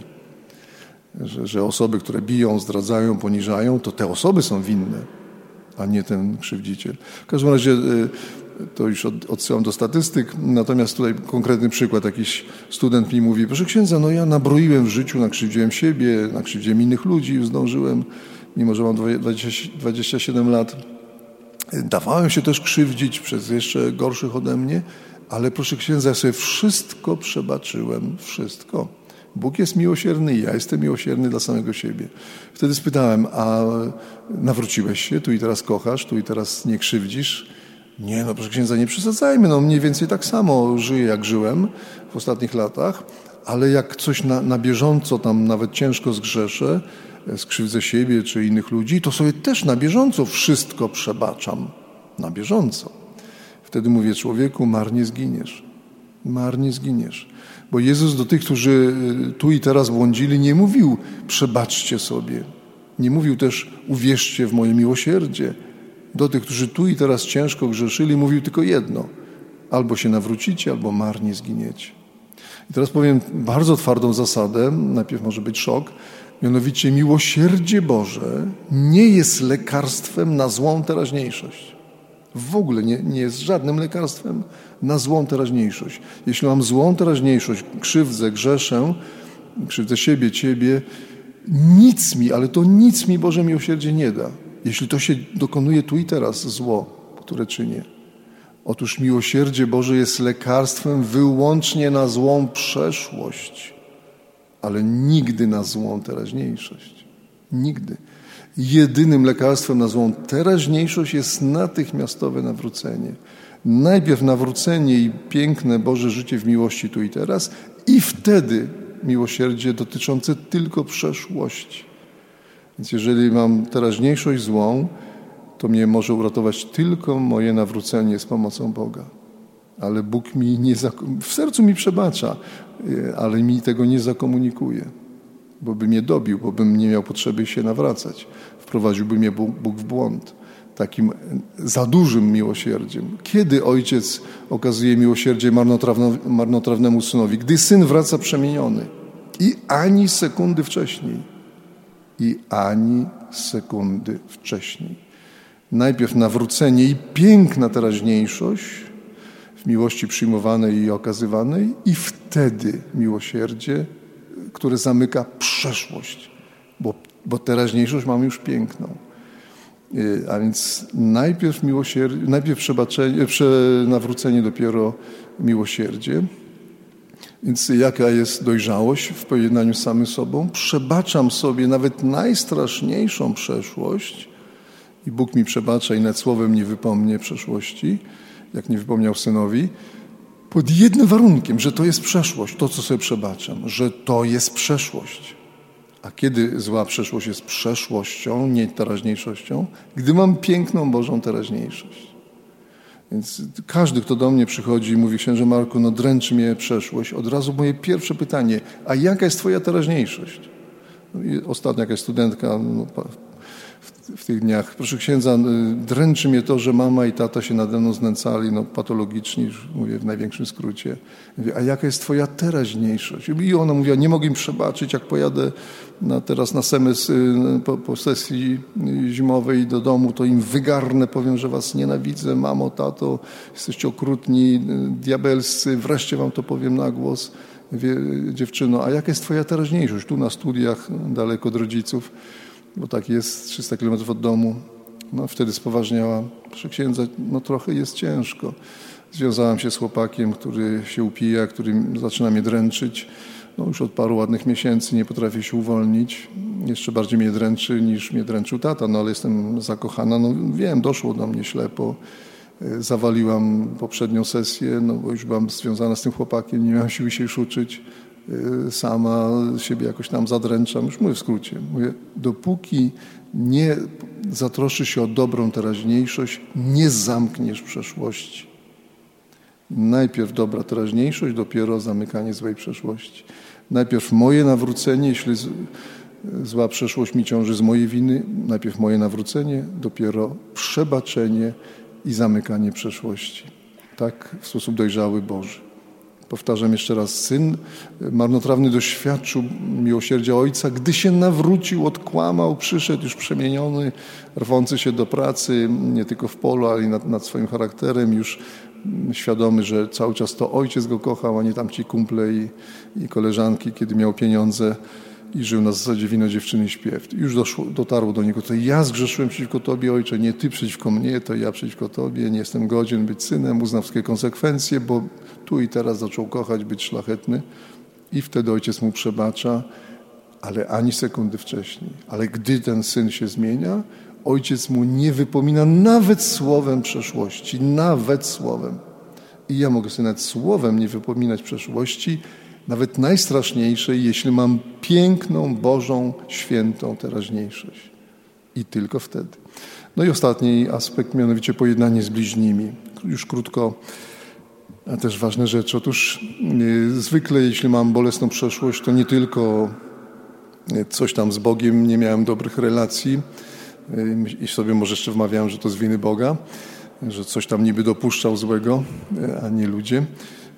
Że, że osoby, które biją, zdradzają, poniżają, to te osoby są winne, a nie ten krzywdziciel. W każdym razie to już od, odsyłam do statystyk, natomiast tutaj konkretny przykład. Jakiś student mi mówi, proszę księdza, no ja nabroiłem w życiu, nakrzywdziłem siebie, nakrzywdziłem innych ludzi, zdążyłem, mimo że mam dwadzieścia siedem lat. Dawałem się też krzywdzić przez jeszcze gorszych ode mnie, ale proszę księdza, ja sobie wszystko przebaczyłem, wszystko. Bóg jest miłosierny i ja jestem miłosierny dla samego siebie. Wtedy spytałem, a nawróciłeś się, tu i teraz kochasz, tu i teraz nie krzywdzisz? Nie, no proszę księdza, nie przesadzajmy, no mniej więcej tak samo żyję, jak żyłem w ostatnich latach, ale jak coś na, na bieżąco tam nawet ciężko zgrzeszę, skrzywdzę siebie czy innych ludzi, to sobie też na bieżąco wszystko przebaczam. Na bieżąco. Wtedy mówię, człowieku, marnie zginiesz. Marnie zginiesz. Bo Jezus do tych, którzy tu i teraz błądzili, nie mówił przebaczcie sobie. Nie mówił też uwierzcie w moje miłosierdzie. Do tych, którzy tu i teraz ciężko grzeszyli, mówił tylko jedno. Albo się nawrócicie, albo marnie zginiecie. I teraz powiem bardzo twardą zasadę, najpierw może być szok, mianowicie miłosierdzie Boże nie jest lekarstwem na złą teraźniejszość. W ogóle nie, nie jest żadnym lekarstwem na złą teraźniejszość. Jeśli mam złą teraźniejszość, krzywdzę, grzeszę, krzywdzę siebie, Ciebie, nic mi, ale to nic mi Boże miłosierdzie nie da. Jeśli to się dokonuje tu i teraz, zło, które czynię. Otóż miłosierdzie Boże jest lekarstwem wyłącznie na złą przeszłość, ale nigdy na złą teraźniejszość. Nigdy. Jedynym lekarstwem na złą teraźniejszość jest natychmiastowe nawrócenie. Najpierw nawrócenie i piękne Boże życie w miłości tu i teraz i wtedy miłosierdzie dotyczące tylko przeszłości. Więc jeżeli mam teraźniejszość złą, to mnie może uratować tylko moje nawrócenie z pomocą Boga. Ale Bóg mi nie zak- w sercu mi przebacza, ale mi tego nie zakomunikuje, bo by mnie dobił, bo bym nie miał potrzeby się nawracać. Wprowadziłby mnie Bóg, Bóg w błąd. Takim za dużym miłosierdziem. Kiedy ojciec okazuje miłosierdzie marnotrawnemu synowi? Gdy syn wraca przemieniony. I ani sekundy wcześniej. I ani sekundy wcześniej. Najpierw nawrócenie i piękna teraźniejszość w miłości przyjmowanej i okazywanej i wtedy miłosierdzie, które zamyka przeszłość, bo, bo teraźniejszość mamy już piękną. A więc najpierw miłosierdzie, najpierw przebaczenie, nawrócenie, dopiero miłosierdzie. Więc jaka jest dojrzałość w pojednaniu z samym sobą? Przebaczam sobie nawet najstraszniejszą przeszłość i Bóg mi przebacza i nad słowem nie wypomnie przeszłości, jak nie wypomniał synowi, pod jednym warunkiem, że to jest przeszłość, to co sobie przebaczam, że to jest przeszłość. A kiedy zła przeszłość jest przeszłością, nie teraźniejszością? Gdy mam piękną Bożą teraźniejszość. Więc każdy, kto do mnie przychodzi i mówi: księże Marku, no dręczy mnie przeszłość, od razu moje pierwsze pytanie: a jaka jest twoja teraźniejszość? No i ostatnio jakaś studentka no, w, w tych dniach: proszę księdza, dręczy mnie to, że mama i tata się nade mną znęcali, no patologiczni, już mówię w największym skrócie. Mówię: a jaka jest twoja teraźniejszość? I ona mówiła: nie mogę im przebaczyć, jak pojadę na, teraz na semestr po, po sesji zimowej do domu, to im wygarnę, powiem, że was nienawidzę, mamo, tato, jesteście okrutni, diabelscy, wreszcie wam to powiem na głos. Wie, dziewczyno, a jaka jest twoja teraźniejszość? Tu na studiach, daleko od rodziców, bo tak jest, trzysta kilometrów od domu. No wtedy spoważniała: proszę księdza, no trochę jest ciężko. Związałam się z chłopakiem, który się upija, który zaczyna mnie dręczyć. No już od paru ładnych miesięcy nie potrafię się uwolnić. Jeszcze bardziej mnie dręczy niż mnie dręczył tata, no ale jestem zakochana. No wiem, doszło do mnie ślepo. Zawaliłam poprzednią sesję, no bo już byłam związana z tym chłopakiem, nie miałam siły się już uczyć. Sama siebie jakoś tam zadręczam. Już mówię w skrócie. Mówię: dopóki nie zatroszczysz się o dobrą teraźniejszość, nie zamkniesz przeszłości. Najpierw dobra teraźniejszość, dopiero zamykanie złej przeszłości. Najpierw moje nawrócenie, jeśli zła przeszłość mi ciąży z mojej winy, najpierw moje nawrócenie, dopiero przebaczenie i zamykanie przeszłości. Tak w sposób dojrzały Boży. Powtarzam jeszcze raz: syn marnotrawny doświadczył miłosierdzia ojca, gdy się nawrócił, odkłamał, przyszedł już przemieniony, rwący się do pracy, nie tylko w polu, ale i nad, nad swoim charakterem, już świadomy, że cały czas to ojciec go kochał, a nie tamci kumple i, i koleżanki, kiedy miał pieniądze i żył na zasadzie wino, dziewczyny, śpiew. Już doszło, dotarło do niego: to ja zgrzeszyłem przeciwko Tobie, Ojcze, nie Ty przeciwko mnie, to ja przeciwko Tobie, nie jestem godzien być synem, uznał wszystkie konsekwencje, bo tu i teraz zaczął kochać, być szlachetny. I wtedy ojciec mu przebacza, ale ani sekundy wcześniej. Ale gdy ten syn się zmienia, ojciec mu nie wypomina nawet słowem przeszłości, nawet słowem. I ja mogę sobie nawet słowem nie wypominać przeszłości, nawet najstraszniejszej, jeśli mam piękną, Bożą, świętą teraźniejszość. I tylko wtedy. No i ostatni aspekt, mianowicie pojednanie z bliźnimi. Już krótko, a też ważne rzeczy. Otóż yy, zwykle, jeśli mam bolesną przeszłość, to nie tylko coś tam z Bogiem, nie miałem dobrych relacji yy, i sobie może jeszcze wmawiałem, że to z winy Boga, że coś tam niby dopuszczał złego, yy, a nie ludzie.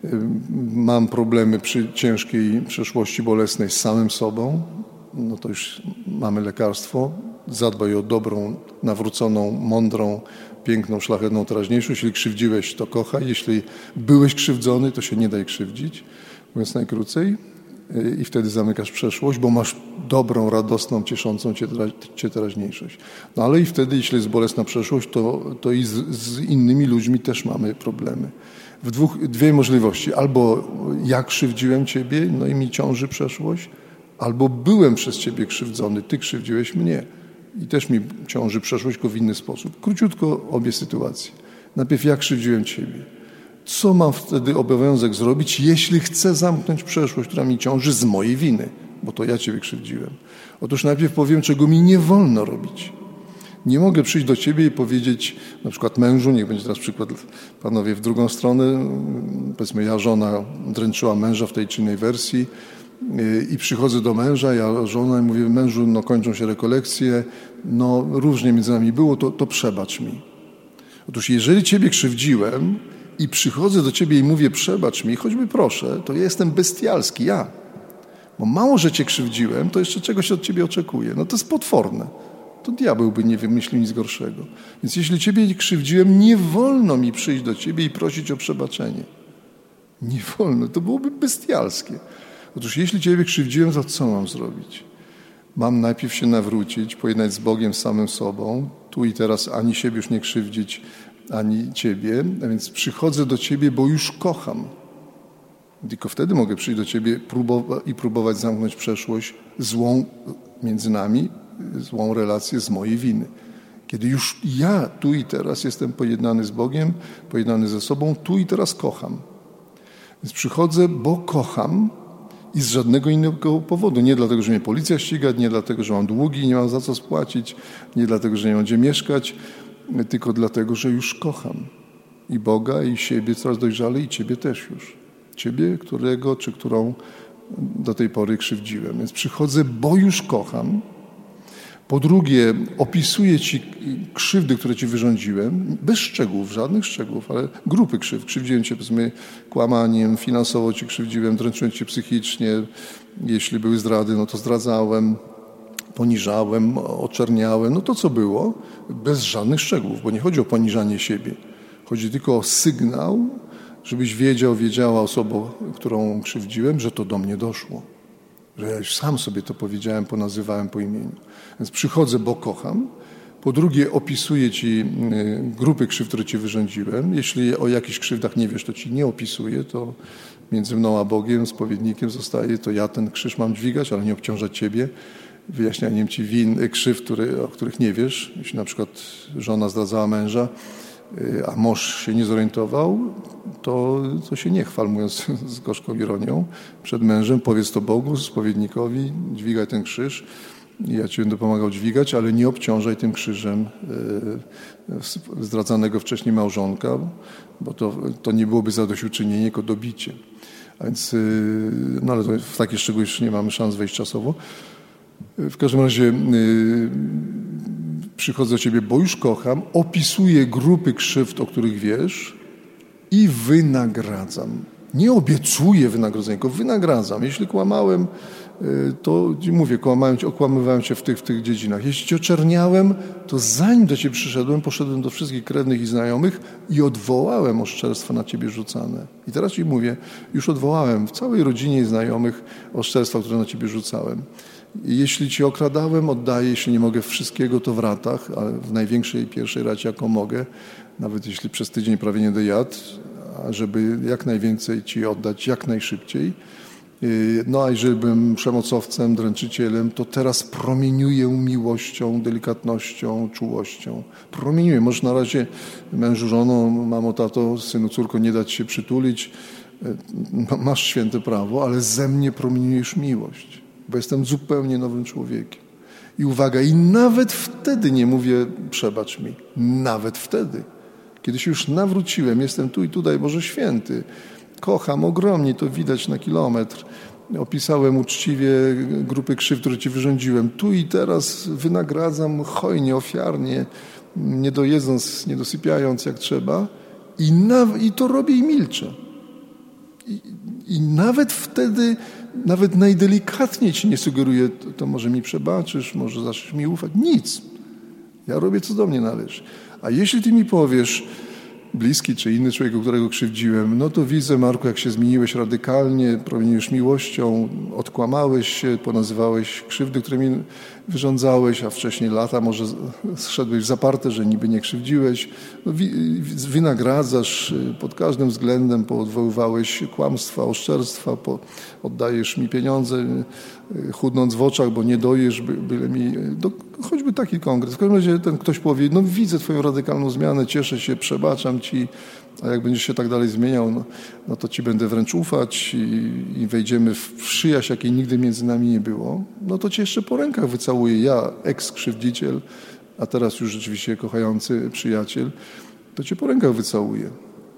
Mam problemy przy ciężkiej przeszłości bolesnej z samym sobą, no to już mamy lekarstwo. Zadbaj o dobrą, nawróconą, mądrą, piękną, szlachetną teraźniejszość. Jeśli krzywdziłeś, to kochaj. Jeśli byłeś krzywdzony, to się nie daj krzywdzić, mówiąc najkrócej. I wtedy zamykasz przeszłość, bo masz dobrą, radosną, cieszącą cię, cię teraźniejszość. No ale i wtedy, jeśli jest bolesna przeszłość, to, to i z, z innymi ludźmi też mamy problemy. W dwóch, dwie możliwości. Albo ja krzywdziłem Ciebie, no i mi ciąży przeszłość, albo byłem przez Ciebie krzywdzony, Ty krzywdziłeś mnie i też mi ciąży przeszłość, tylko w inny sposób. Króciutko obie sytuacje. Najpierw ja krzywdziłem Ciebie. Co mam wtedy obowiązek zrobić, jeśli chcę zamknąć przeszłość, która mi ciąży z mojej winy, bo to ja Ciebie krzywdziłem? Otóż najpierw powiem, czego mi nie wolno robić. Nie mogę przyjść do Ciebie i powiedzieć, na przykład mężu, niech będzie teraz przykład, panowie, w drugą stronę, powiedzmy, ja, żona dręczyła męża w tej czy innej wersji i przychodzę do męża, ja, żona, i mówię: mężu, no kończą się rekolekcje, no różnie między nami było, to, to przebacz mi. Otóż jeżeli Ciebie krzywdziłem i przychodzę do Ciebie i mówię: przebacz mi, choćby proszę, to ja jestem bestialski, ja. Bo mało, że Cię krzywdziłem, to jeszcze czegoś od Ciebie oczekuję. No to jest potworne. To diabeł by nie wymyślił nic gorszego. Więc jeśli Ciebie krzywdziłem, nie wolno mi przyjść do Ciebie i prosić o przebaczenie. Nie wolno, to byłoby bestialskie. Otóż jeśli Ciebie krzywdziłem, to co mam zrobić? Mam najpierw się nawrócić, pojednać z Bogiem, z samym sobą, tu i teraz ani siebie już nie krzywdzić, ani Ciebie, a więc przychodzę do Ciebie, bo już kocham. Tylko wtedy mogę przyjść do Ciebie i próbować zamknąć przeszłość złą między nami, złą relację z mojej winy. Kiedy już ja tu i teraz jestem pojednany z Bogiem, pojednany ze sobą, tu i teraz kocham. Więc przychodzę, bo kocham i z żadnego innego powodu. Nie dlatego, że mnie policja ściga, nie dlatego, że mam długi, nie mam za co spłacić, nie dlatego, że nie mam gdzie mieszkać, tylko dlatego, że już kocham. I Boga, i siebie coraz dojrzalej, i ciebie też już. Ciebie, którego czy którą do tej pory krzywdziłem. Więc przychodzę, bo już kocham. Po drugie, opisuję ci krzywdy, które ci wyrządziłem, bez szczegółów, żadnych szczegółów, ale grupy krzywd. Krzywdziłem cię, powiedzmy, kłamaniem, finansowo cię krzywdziłem, dręczyłem cię psychicznie. Jeśli były zdrady, no to zdradzałem, poniżałem, oczerniałem. No to, co było, bez żadnych szczegółów, bo nie chodzi o poniżanie siebie. Chodzi tylko o sygnał, żebyś wiedział, wiedziała osoba, którą krzywdziłem, że to do mnie doszło. Że ja już sam sobie to powiedziałem, ponazywałem po imieniu. Więc przychodzę, bo kocham. Po drugie, opisuję ci grupy krzywd, które ci wyrządziłem. Jeśli o jakichś krzywdach nie wiesz, to ci nie opisuję. To między mną a Bogiem, spowiednikiem zostaje. To ja ten krzyż mam dźwigać, ale nie obciążać ciebie wyjaśnianiem ci win, krzywd, które, o których nie wiesz. Jeśli na przykład żona zdradzała męża, a mąż się nie zorientował, to, to się nie chwal, mówiąc z gorzką ironią, przed mężem. Powiedz to Bogu, spowiednikowi, dźwigaj ten krzyż. Ja ci będę pomagał dźwigać, ale nie obciążaj tym krzyżem yy, zdradzanego wcześniej małżonka, bo to, to nie byłoby zadośćuczynienie, tylko dobicie. A więc, yy, no ale to w takie szczegóły już nie mamy szans wejść czasowo. W każdym razie yy, przychodzę do ciebie, bo już kocham, opisuję grupy krzywd, o których wiesz i wynagradzam. Nie obiecuję wynagrodzenia, tylko wynagradzam. Jeśli kłamałem, to mówię, kłamałem cię, okłamywałem cię w tych, w tych dziedzinach. Jeśli cię oczerniałem, to zanim do ciebie przyszedłem, poszedłem do wszystkich krewnych i znajomych i odwołałem oszczerstwa na ciebie rzucane. I teraz ci mówię, już odwołałem w całej rodzinie i znajomych oszczerstwa, które na ciebie rzucałem. Jeśli cię okradałem, oddaję, jeśli nie mogę wszystkiego, to w ratach, ale w największej pierwszej racie, jaką mogę, nawet jeśli przez tydzień prawie nie dojadł, a żeby jak najwięcej ci oddać, jak najszybciej. No a jeżeli byłem przemocowcem, dręczycielem, to teraz promieniuję miłością, delikatnością, czułością. Promieniuję. Możesz na razie mężu, żono, mamo, tato, synu, córko, nie dać się przytulić. Masz święte prawo, ale ze mnie promieniujesz miłość, bo jestem zupełnie nowym człowiekiem. I uwaga, i nawet wtedy nie mówię przebacz mi. Nawet wtedy. Kiedy się już nawróciłem, jestem tu i tutaj, Boże Święty. Kocham ogromnie, to widać na kilometr. Opisałem uczciwie grupy krzywd, które ci wyrządziłem. Tu i teraz wynagradzam hojnie, ofiarnie, nie dojedząc, nie dosypiając jak trzeba. I, na, i to robię i milczę. I, I nawet wtedy, nawet najdelikatniej ci nie sugeruję, to, to może mi przebaczysz, może zaczniesz mi ufać. Nic. Ja robię, co do mnie należy. A jeśli ty mi powiesz, bliski czy inny człowiek, którego krzywdziłem, no to widzę, Marku, jak się zmieniłeś radykalnie, promieniujesz miłością, odkłamałeś się, ponazywałeś krzywdy, które mi wyrządzałeś, a wcześniej lata może zszedłeś w zaparte, że niby nie krzywdziłeś. No, wynagradzasz pod każdym względem, poodwoływałeś kłamstwa, oszczerstwa, po, oddajesz mi pieniądze, chudnąc w oczach, bo nie dojesz, by, byle mi... Do, choćby taki kongres. W każdym razie ten ktoś powie, no widzę twoją radykalną zmianę, cieszę się, przebaczam ci, a jak będziesz się tak dalej zmieniał, no, no to ci będę wręcz ufać i, i wejdziemy w przyjaźń, jakiej nigdy między nami nie było, no to cię jeszcze po rękach wycałuję. Ja, eks-krzywdziciel, a teraz już rzeczywiście kochający przyjaciel, to cię po rękach wycałuję.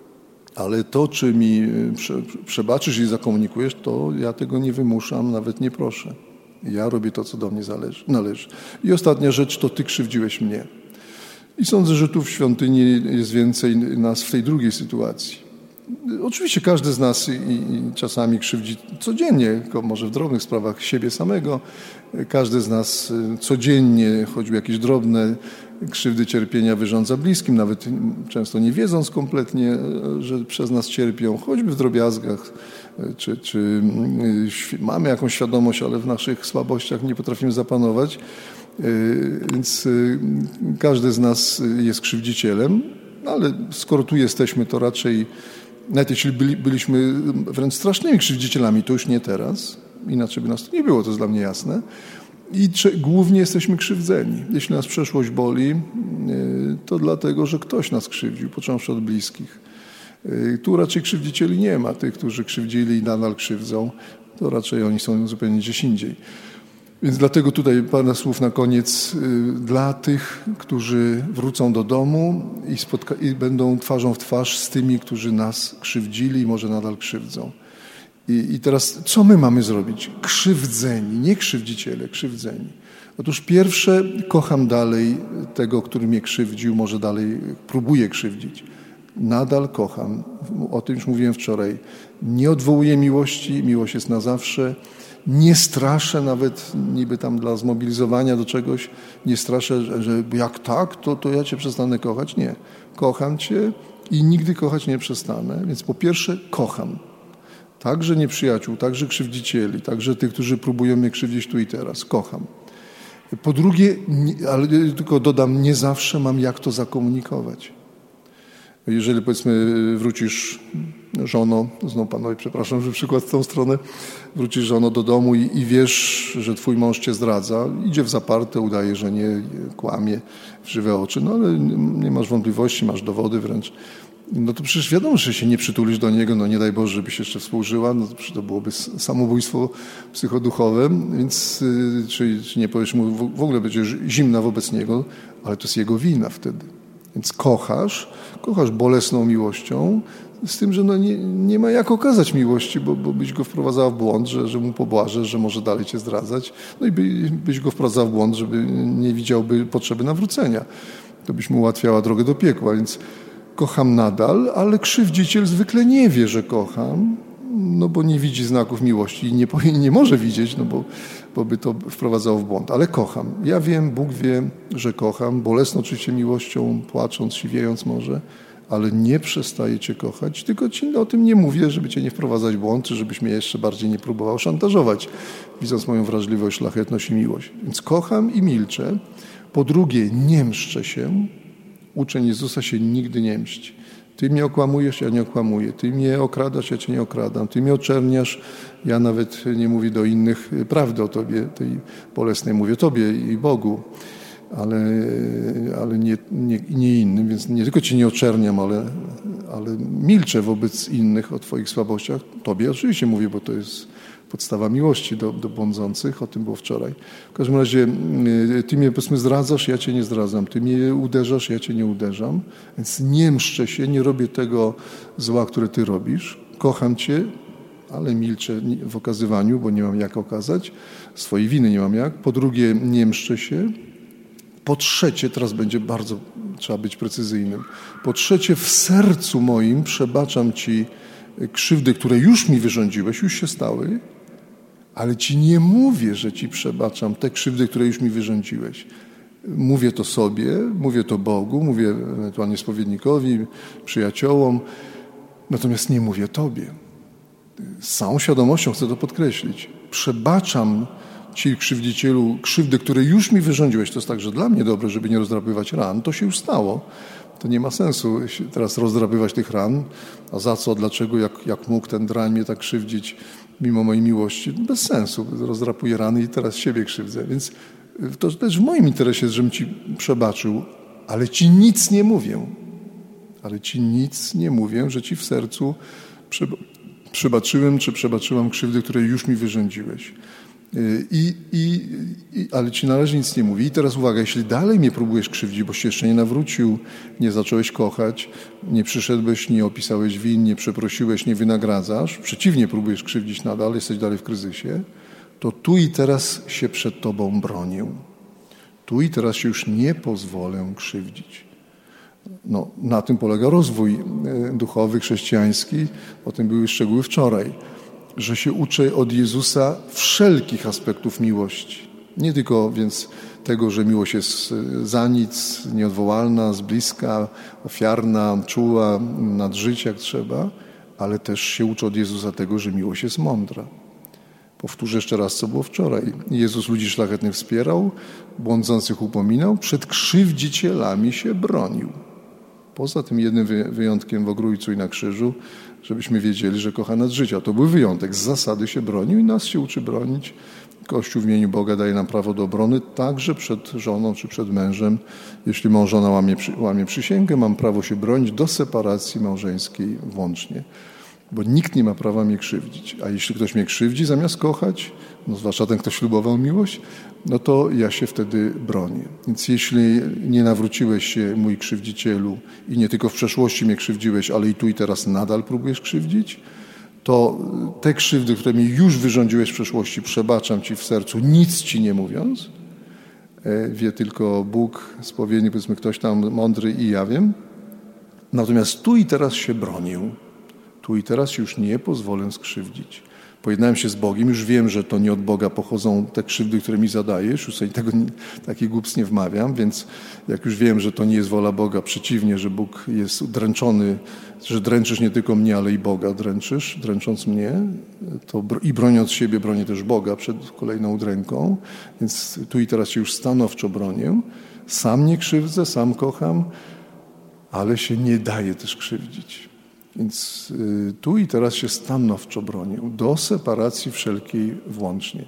Ale to, czy mi prze, przebaczysz i zakomunikujesz, to ja tego nie wymuszam, nawet nie proszę. Ja robię to, co do mnie zależy, należy. I ostatnia rzecz, to ty krzywdziłeś mnie. I sądzę, że tu w świątyni jest więcej nas w tej drugiej sytuacji. Oczywiście każdy z nas i, i czasami krzywdzi codziennie, może w drobnych sprawach siebie samego. Każdy z nas codziennie, choćby jakieś drobne krzywdy, cierpienia wyrządza bliskim, nawet często nie wiedząc kompletnie, że przez nas cierpią, choćby w drobiazgach, czy, czy mamy jakąś świadomość, ale w naszych słabościach nie potrafimy zapanować. Więc każdy z nas jest krzywdzicielem, ale skoro tu jesteśmy, to raczej, nawet jeśli byli, byliśmy wręcz strasznymi krzywdzicielami, to już nie teraz, inaczej by nas tu nie było, to jest dla mnie jasne. I czy, głównie jesteśmy krzywdzeni. Jeśli nas przeszłość boli, to dlatego, że ktoś nas krzywdził, począwszy od bliskich. Tu raczej krzywdzicieli nie ma. Tych, którzy krzywdzili i nadal krzywdzą, to raczej oni są zupełnie gdzieś indziej. Więc dlatego tutaj parę słów na koniec dla tych, którzy wrócą do domu i, spotka- i będą twarzą w twarz z tymi, którzy nas krzywdzili i może nadal krzywdzą. I, I teraz co my mamy zrobić? Krzywdzeni, nie krzywdziciele, krzywdzeni. Otóż pierwsze, kocham dalej tego, który mnie krzywdził, może dalej próbuje krzywdzić. Nadal kocham. O tym już mówiłem wczoraj. Nie odwołuję miłości, miłość jest na zawsze. Nie straszę nawet niby tam dla zmobilizowania do czegoś, nie straszę, że, że jak tak, to, to ja cię przestanę kochać. Nie. Kocham cię i nigdy kochać nie przestanę. Więc po pierwsze kocham. Także nieprzyjaciół, także krzywdzicieli, także tych, którzy próbują mnie krzywdzić tu i teraz. Kocham. Po drugie, ale tylko dodam, nie zawsze mam jak to zakomunikować. Jeżeli powiedzmy wrócisz żono, znowu panowie, przepraszam, że przykład w tą stronę, wrócisz żono do domu i, i wiesz, że twój mąż cię zdradza, idzie w zaparte, udaje, że nie, kłamie w żywe oczy, no ale nie masz wątpliwości, masz dowody wręcz. No to przecież wiadomo, że się nie przytulisz do niego, no nie daj Boże, żebyś jeszcze współżyła, no to, to byłoby samobójstwo psychoduchowe, więc czy, czy nie powiesz mu, w ogóle będziesz zimna wobec niego, ale to jest jego wina wtedy. Więc kochasz, kochasz bolesną miłością, z tym, że no nie, nie ma jak okazać miłości, bo, bo byś go wprowadzała w błąd, że, że mu pobłażesz, że może dalej cię zdradzać, no i by, byś go wprowadzała w błąd, żeby nie widziałby potrzeby nawrócenia. To byś mu ułatwiała drogę do piekła, więc kocham nadal, ale krzywdziciel zwykle nie wie, że kocham, no bo nie widzi znaków miłości i nie, nie może widzieć, no bo, bo by to wprowadzało w błąd. Ale kocham. Ja wiem, Bóg wie, że kocham, bolesną oczywiście miłością, płacząc, siwiejąc może, ale nie przestaję cię kochać, tylko ci o tym nie mówię, żeby cię nie wprowadzać w błąd, czy żebyś mnie jeszcze bardziej nie próbował szantażować, widząc moją wrażliwość, szlachetność i miłość. Więc kocham i milczę. Po drugie, nie mszczę się. Uczeń Jezusa się nigdy nie mści. Ty mnie okłamujesz, ja nie okłamuję. Ty mnie okradasz, ja cię nie okradam. Ty mnie oczerniasz, ja nawet nie mówię do innych prawdy o tobie, tej bolesnej mówię tobie i Bogu, ale, ale nie, nie, nie innym. Więc nie tylko cię nie oczerniam, ale, ale milczę wobec innych o twoich słabościach. Tobie oczywiście mówię, bo to jest podstawa miłości do, do błądzących, o tym było wczoraj. W każdym razie ty mnie powiedzmy zdradzasz, ja cię nie zdradzam. Ty mnie uderzasz, ja cię nie uderzam. Więc nie mszczę się, nie robię tego zła, które ty robisz. Kocham cię, ale milczę w okazywaniu, bo nie mam jak okazać. Swojej winy nie mam jak. Po drugie, nie mszczę się. Po trzecie, teraz będzie bardzo, trzeba być precyzyjnym. Po trzecie, w sercu moim przebaczam ci krzywdy, które już mi wyrządziłeś, już się stały, ale ci nie mówię, że ci przebaczam te krzywdy, które już mi wyrządziłeś. Mówię to sobie, mówię to Bogu, mówię ewentualnie spowiednikowi, przyjaciołom, natomiast nie mówię tobie. Z całą świadomością chcę to podkreślić. Przebaczam ci, krzywdzicielu, krzywdy, które już mi wyrządziłeś. To jest także dla mnie dobre, żeby nie rozdrapywać ran. To się już stało. To nie ma sensu teraz rozdrapywać tych ran. A za co, dlaczego, jak, jak mógł ten drań mnie tak krzywdzić mimo mojej miłości? Bez sensu. Rozdrapuję rany i teraz siebie krzywdzę. Więc to też w moim interesie jest, żebym ci przebaczył, ale ci nic nie mówię. Ale ci nic nie mówię, że ci w sercu przebaczyłem, czy przebaczyłam krzywdy, które już mi wyrządziłeś. I, i, i, ale ci należy nic nie mówi. I teraz uwaga, jeśli dalej mnie próbujesz krzywdzić, bo się jeszcze nie nawrócił, nie zacząłeś kochać, nie przyszedłeś, nie opisałeś win, nie przeprosiłeś, nie wynagradzasz, przeciwnie, próbujesz krzywdzić nadal, jesteś dalej w kryzysie, to tu i teraz się przed tobą bronię. Tu i teraz się już nie pozwolę krzywdzić. No, na tym polega rozwój duchowy, chrześcijański. O tym były szczegóły wczoraj. Że się uczę od Jezusa wszelkich aspektów miłości. Nie tylko więc tego, że miłość jest za nic, nieodwołalna, z bliska, ofiarna, czuła, nadżyć jak trzeba, ale też się uczę od Jezusa tego, że miłość jest mądra. Powtórzę jeszcze raz, co było wczoraj. Jezus ludzi szlachetnych wspierał, błądzących upominał, przed krzywdzicielami się bronił. Poza tym jednym wyjątkiem w Ogrójcu i na krzyżu, żebyśmy wiedzieli, że kocha nas życia. To był wyjątek. Z zasady się bronił i nas się uczy bronić. Kościół w imieniu Boga daje nam prawo do obrony, także przed żoną czy przed mężem. Jeśli mąż, żona łamie, łamie przysięgę, mam prawo się bronić do separacji małżeńskiej włącznie. bo nikt nie ma prawa mnie krzywdzić. A jeśli ktoś mnie krzywdzi zamiast kochać, no zwłaszcza ten, kto ślubował miłość, no to ja się wtedy bronię. Więc jeśli nie nawróciłeś się, mój krzywdzicielu, i nie tylko w przeszłości mnie krzywdziłeś, ale i tu i teraz nadal próbujesz krzywdzić, to te krzywdy, które mi już wyrządziłeś w przeszłości, przebaczam ci w sercu, nic ci nie mówiąc. Wie tylko Bóg, spowiedni, powiedzmy ktoś tam mądry i ja wiem. Natomiast tu i teraz się bronię. Tu i teraz już nie pozwolę skrzywdzić. Pojednałem się z Bogiem, już wiem, że to nie od Boga pochodzą te krzywdy, które mi zadajesz, już sobie tego, takich głupstw nie wmawiam, więc jak już wiem, że to nie jest wola Boga, przeciwnie, że Bóg jest dręczony, że dręczysz nie tylko mnie, ale i Boga dręczysz, dręcząc mnie, to i broniąc siebie, bronię też Boga przed kolejną udręką, więc tu i teraz się już stanowczo bronię. Sam nie krzywdzę, sam kocham, ale się nie daję też krzywdzić. Więc y, tu i teraz się stanowczo bronię, do separacji wszelkiej włącznie.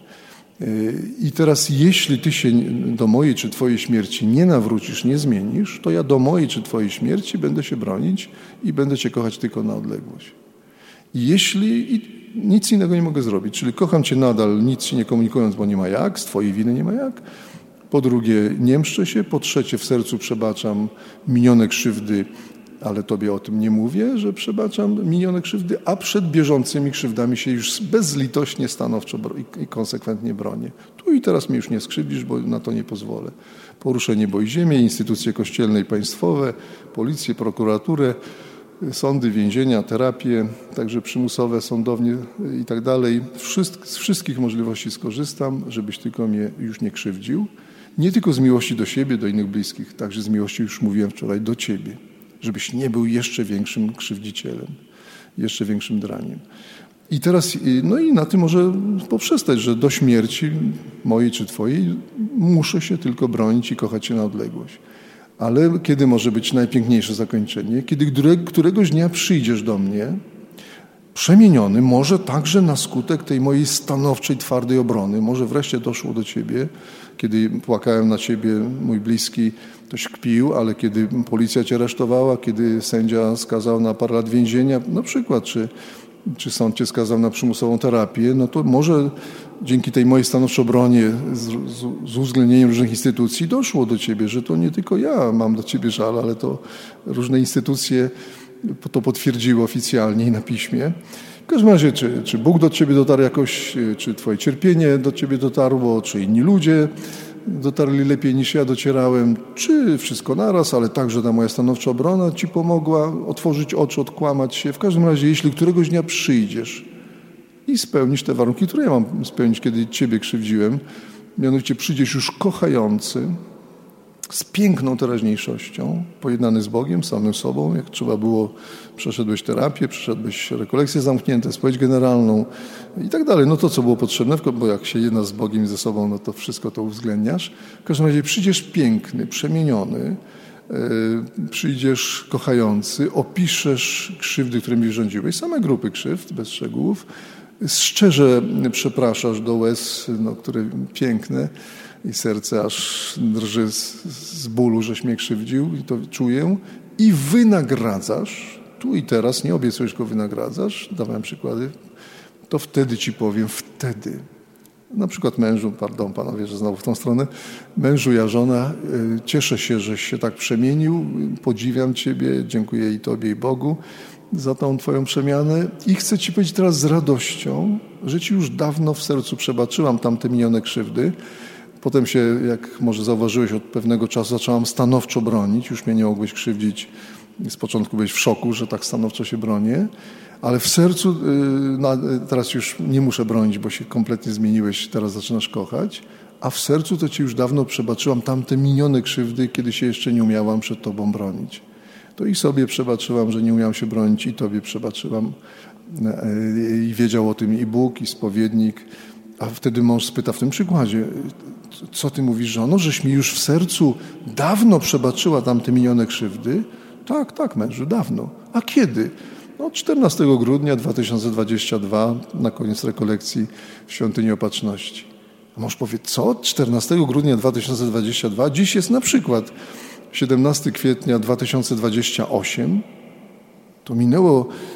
Y, I teraz jeśli ty się do mojej czy twojej śmierci nie nawrócisz, nie zmienisz, to ja do mojej czy twojej śmierci będę się bronić i będę cię kochać tylko na odległość. I jeśli i nic innego nie mogę zrobić, czyli kocham cię nadal, nic ci nie komunikując, bo nie ma jak, z twojej winy nie ma jak. Po drugie, nie mszczę się. Po trzecie, w sercu przebaczam minione krzywdy, ale tobie o tym nie mówię, że przebaczam minione krzywdy, a przed bieżącymi krzywdami się już bezlitośnie, stanowczo i konsekwentnie bronię. Tu i teraz mnie już nie skrzywdzisz, bo na to nie pozwolę. Poruszę niebo i ziemię, instytucje kościelne i państwowe, policję, prokuraturę, sądy, więzienia, terapie, także przymusowe, sądownie i tak dalej. Z wszystkich możliwości skorzystam, żebyś tylko mnie już nie krzywdził. Nie tylko z miłości do siebie, do innych bliskich, także z miłości, już mówiłem wczoraj, do ciebie. Żebyś nie był jeszcze większym krzywdzicielem, jeszcze większym draniem. I teraz, no i na tym może poprzestać, że do śmierci mojej czy twojej muszę się tylko bronić i kochać się na odległość. Ale kiedy może być najpiękniejsze zakończenie? Kiedy któregoś dnia przyjdziesz do mnie, przemieniony, może także na skutek tej mojej stanowczej, twardej obrony, może wreszcie doszło do ciebie, kiedy płakałem na ciebie, mój bliski, ktoś kpił, ale kiedy policja cię aresztowała, kiedy sędzia skazał na parę lat więzienia, na przykład, czy, czy sąd cię skazał na przymusową terapię, no to może dzięki tej mojej stanowczej obronie z, z, z uwzględnieniem różnych instytucji doszło do ciebie, że to nie tylko ja mam do ciebie żal, ale to różne instytucje to potwierdziły oficjalnie i na piśmie. W każdym razie, czy, czy Bóg do ciebie dotarł jakoś, czy twoje cierpienie do ciebie dotarło, czy inni ludzie dotarli lepiej niż ja docierałem, czy wszystko naraz, ale także ta moja stanowcza obrona ci pomogła otworzyć oczy, odkłamać się. W każdym razie, jeśli któregoś dnia przyjdziesz i spełnisz te warunki, które ja mam spełnić, kiedy ciebie krzywdziłem, mianowicie przyjdziesz już kochający, z piękną teraźniejszością, pojednany z Bogiem, samym sobą, jak trzeba było, przeszedłeś terapię, przeszedłeś rekolekcje zamknięte, spowiedź generalną i tak dalej. No to, co było potrzebne, bo jak się jedna z Bogiem i ze sobą, no to wszystko to uwzględniasz. W każdym razie przyjdziesz piękny, przemieniony, yy, przyjdziesz kochający, opiszesz krzywdy, które mi wyrządziłeś, same grupy krzywd, bez szczegółów, szczerze przepraszasz do łez, no, które piękne, i serce aż drży z, z bólu, żeś mnie krzywdził i to czuję. I wynagradzasz, tu i teraz, nie obiecujesz, tylko wynagradzasz, dawałem przykłady, to wtedy ci powiem, wtedy. Na przykład mężu, pardon panowie, że znowu w tą stronę, mężu, ja żona, cieszę się, żeś się tak przemienił, podziwiam ciebie, dziękuję i tobie i Bogu za tą twoją przemianę i chcę ci powiedzieć teraz z radością, że ci już dawno w sercu przebaczyłam tamte minione krzywdy. Potem się, jak może zauważyłeś, od pewnego czasu zaczęłam stanowczo bronić. Już mnie nie mogłeś krzywdzić. Z początku byłeś w szoku, że tak stanowczo się bronię. Ale w sercu, no, teraz już nie muszę bronić, bo się kompletnie zmieniłeś, teraz zaczynasz kochać. A w sercu to ci już dawno przebaczyłam tamte minione krzywdy, kiedy się jeszcze nie umiałam przed tobą bronić. To i sobie przebaczyłam, że nie umiałam się bronić, i tobie przebaczyłam. I wiedział o tym i Bóg, i spowiednik. A wtedy mąż spyta w tym przykładzie, co ty mówisz, żono, żeś mi już w sercu dawno przebaczyła tamte minione krzywdy? Tak, tak, mężu, dawno. A kiedy? No, czternastego grudnia dwa tysiące dwudziestego drugiego, na koniec rekolekcji w Świątyni Opatrzności. A mąż powie, co? czternastego grudnia dwa tysiące dwudziestego drugiego? Dziś jest na przykład siedemnastego kwietnia dwa tysiące dwudziestego ósmego. To minęło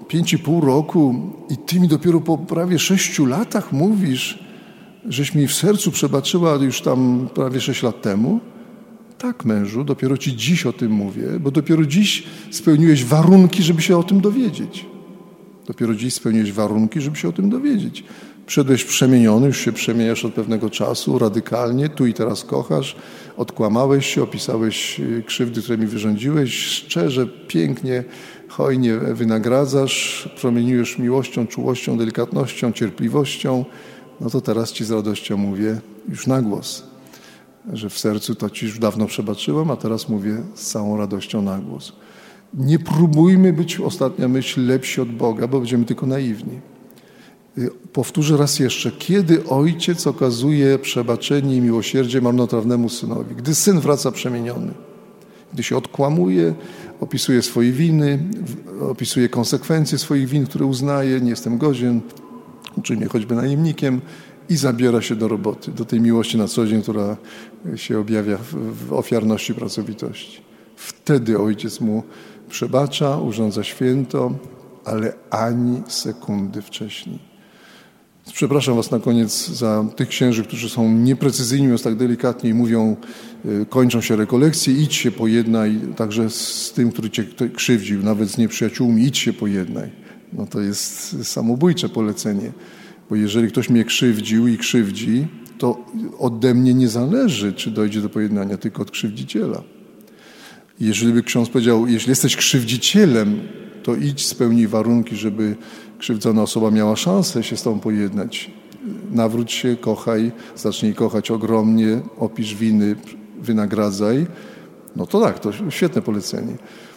pięć i pół roku i ty mi dopiero po prawie sześciu latach mówisz, żeś mi w sercu przebaczyła już tam prawie sześć lat temu? Tak, mężu, dopiero ci dziś o tym mówię, bo dopiero dziś spełniłeś warunki, żeby się o tym dowiedzieć. Dopiero dziś spełniłeś warunki, żeby się o tym dowiedzieć. Przyszedłeś przemieniony, już się przemieniasz od pewnego czasu, radykalnie, tu i teraz kochasz, odkłamałeś się, opisałeś krzywdy, które mi wyrządziłeś, szczerze, pięknie, hojnie wynagradzasz, promieniujesz miłością, czułością, delikatnością, cierpliwością. No to teraz ci z radością mówię już na głos, że w sercu to ci już dawno przebaczyłem, a teraz mówię z całą radością na głos. Nie próbujmy być, ostatnia myśl, lepsi od Boga, bo będziemy tylko naiwni. Powtórzę raz jeszcze. Kiedy ojciec okazuje przebaczenie i miłosierdzie marnotrawnemu synowi? Gdy syn wraca przemieniony. Gdy się odkłamuje, opisuje swoje winy, opisuje konsekwencje swoich win, które uznaje, nie jestem godzien, uczynię choćby najemnikiem i zabiera się do roboty, do tej miłości na co dzień, która się objawia w ofiarności, pracowitości. Wtedy ojciec mu przebacza, urządza święto, ale ani sekundy wcześniej. Przepraszam was na koniec za tych księży, którzy są nieprecyzyjni, mówiąc tak delikatnie i mówią, kończą się rekolekcje, idź się pojednaj, także z tym, który cię krzywdził, nawet z nieprzyjaciółmi, idź się pojednaj. No to jest samobójcze polecenie, bo jeżeli ktoś mnie krzywdził i krzywdzi, to ode mnie nie zależy, czy dojdzie do pojednania, tylko od krzywdziciela. Jeżeli by ksiądz powiedział, jeśli jesteś krzywdzicielem, to idź, spełnij warunki, żeby krzywdzona osoba miała szansę się z tobą pojednać. Nawróć się, kochaj, zacznij kochać ogromnie, opisz winy, wynagradzaj. No to tak, to świetne polecenie.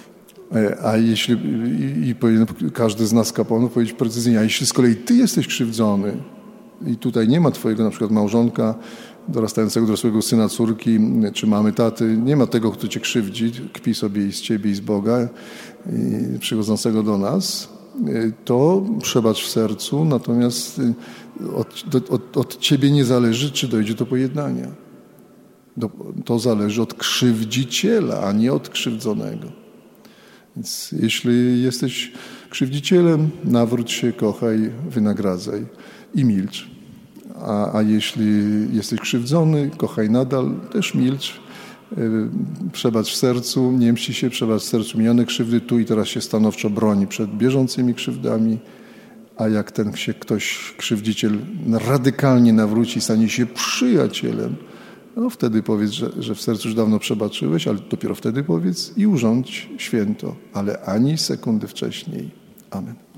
A jeśli, i, i powinien każdy z nas kapłanów powiedzieć precyzyjnie, a jeśli z kolei ty jesteś krzywdzony i tutaj nie ma twojego na przykład małżonka, dorastającego dorosłego syna, córki, czy mamy, taty, nie ma tego, kto cię krzywdzi, kpi sobie i z ciebie i z Boga, i przychodzącego do nas, to przebacz w sercu, natomiast od, od, od ciebie nie zależy, czy dojdzie do pojednania. Do, to zależy od krzywdziciela, a nie od krzywdzonego. Więc jeśli jesteś krzywdzicielem, nawróć się, kochaj, wynagradzaj i milcz. A, a jeśli jesteś krzywdzony, kochaj nadal, też milcz. Przebacz w sercu, nie mści się, przebacz w sercu minione krzywdy, tu i teraz się stanowczo broni przed bieżącymi krzywdami, a jak ten się ktoś, krzywdziciel, radykalnie nawróci, stanie się przyjacielem, no wtedy powiedz, że, że w sercu już dawno przebaczyłeś, ale dopiero wtedy powiedz i urządź święto, ale ani sekundy wcześniej. Amen.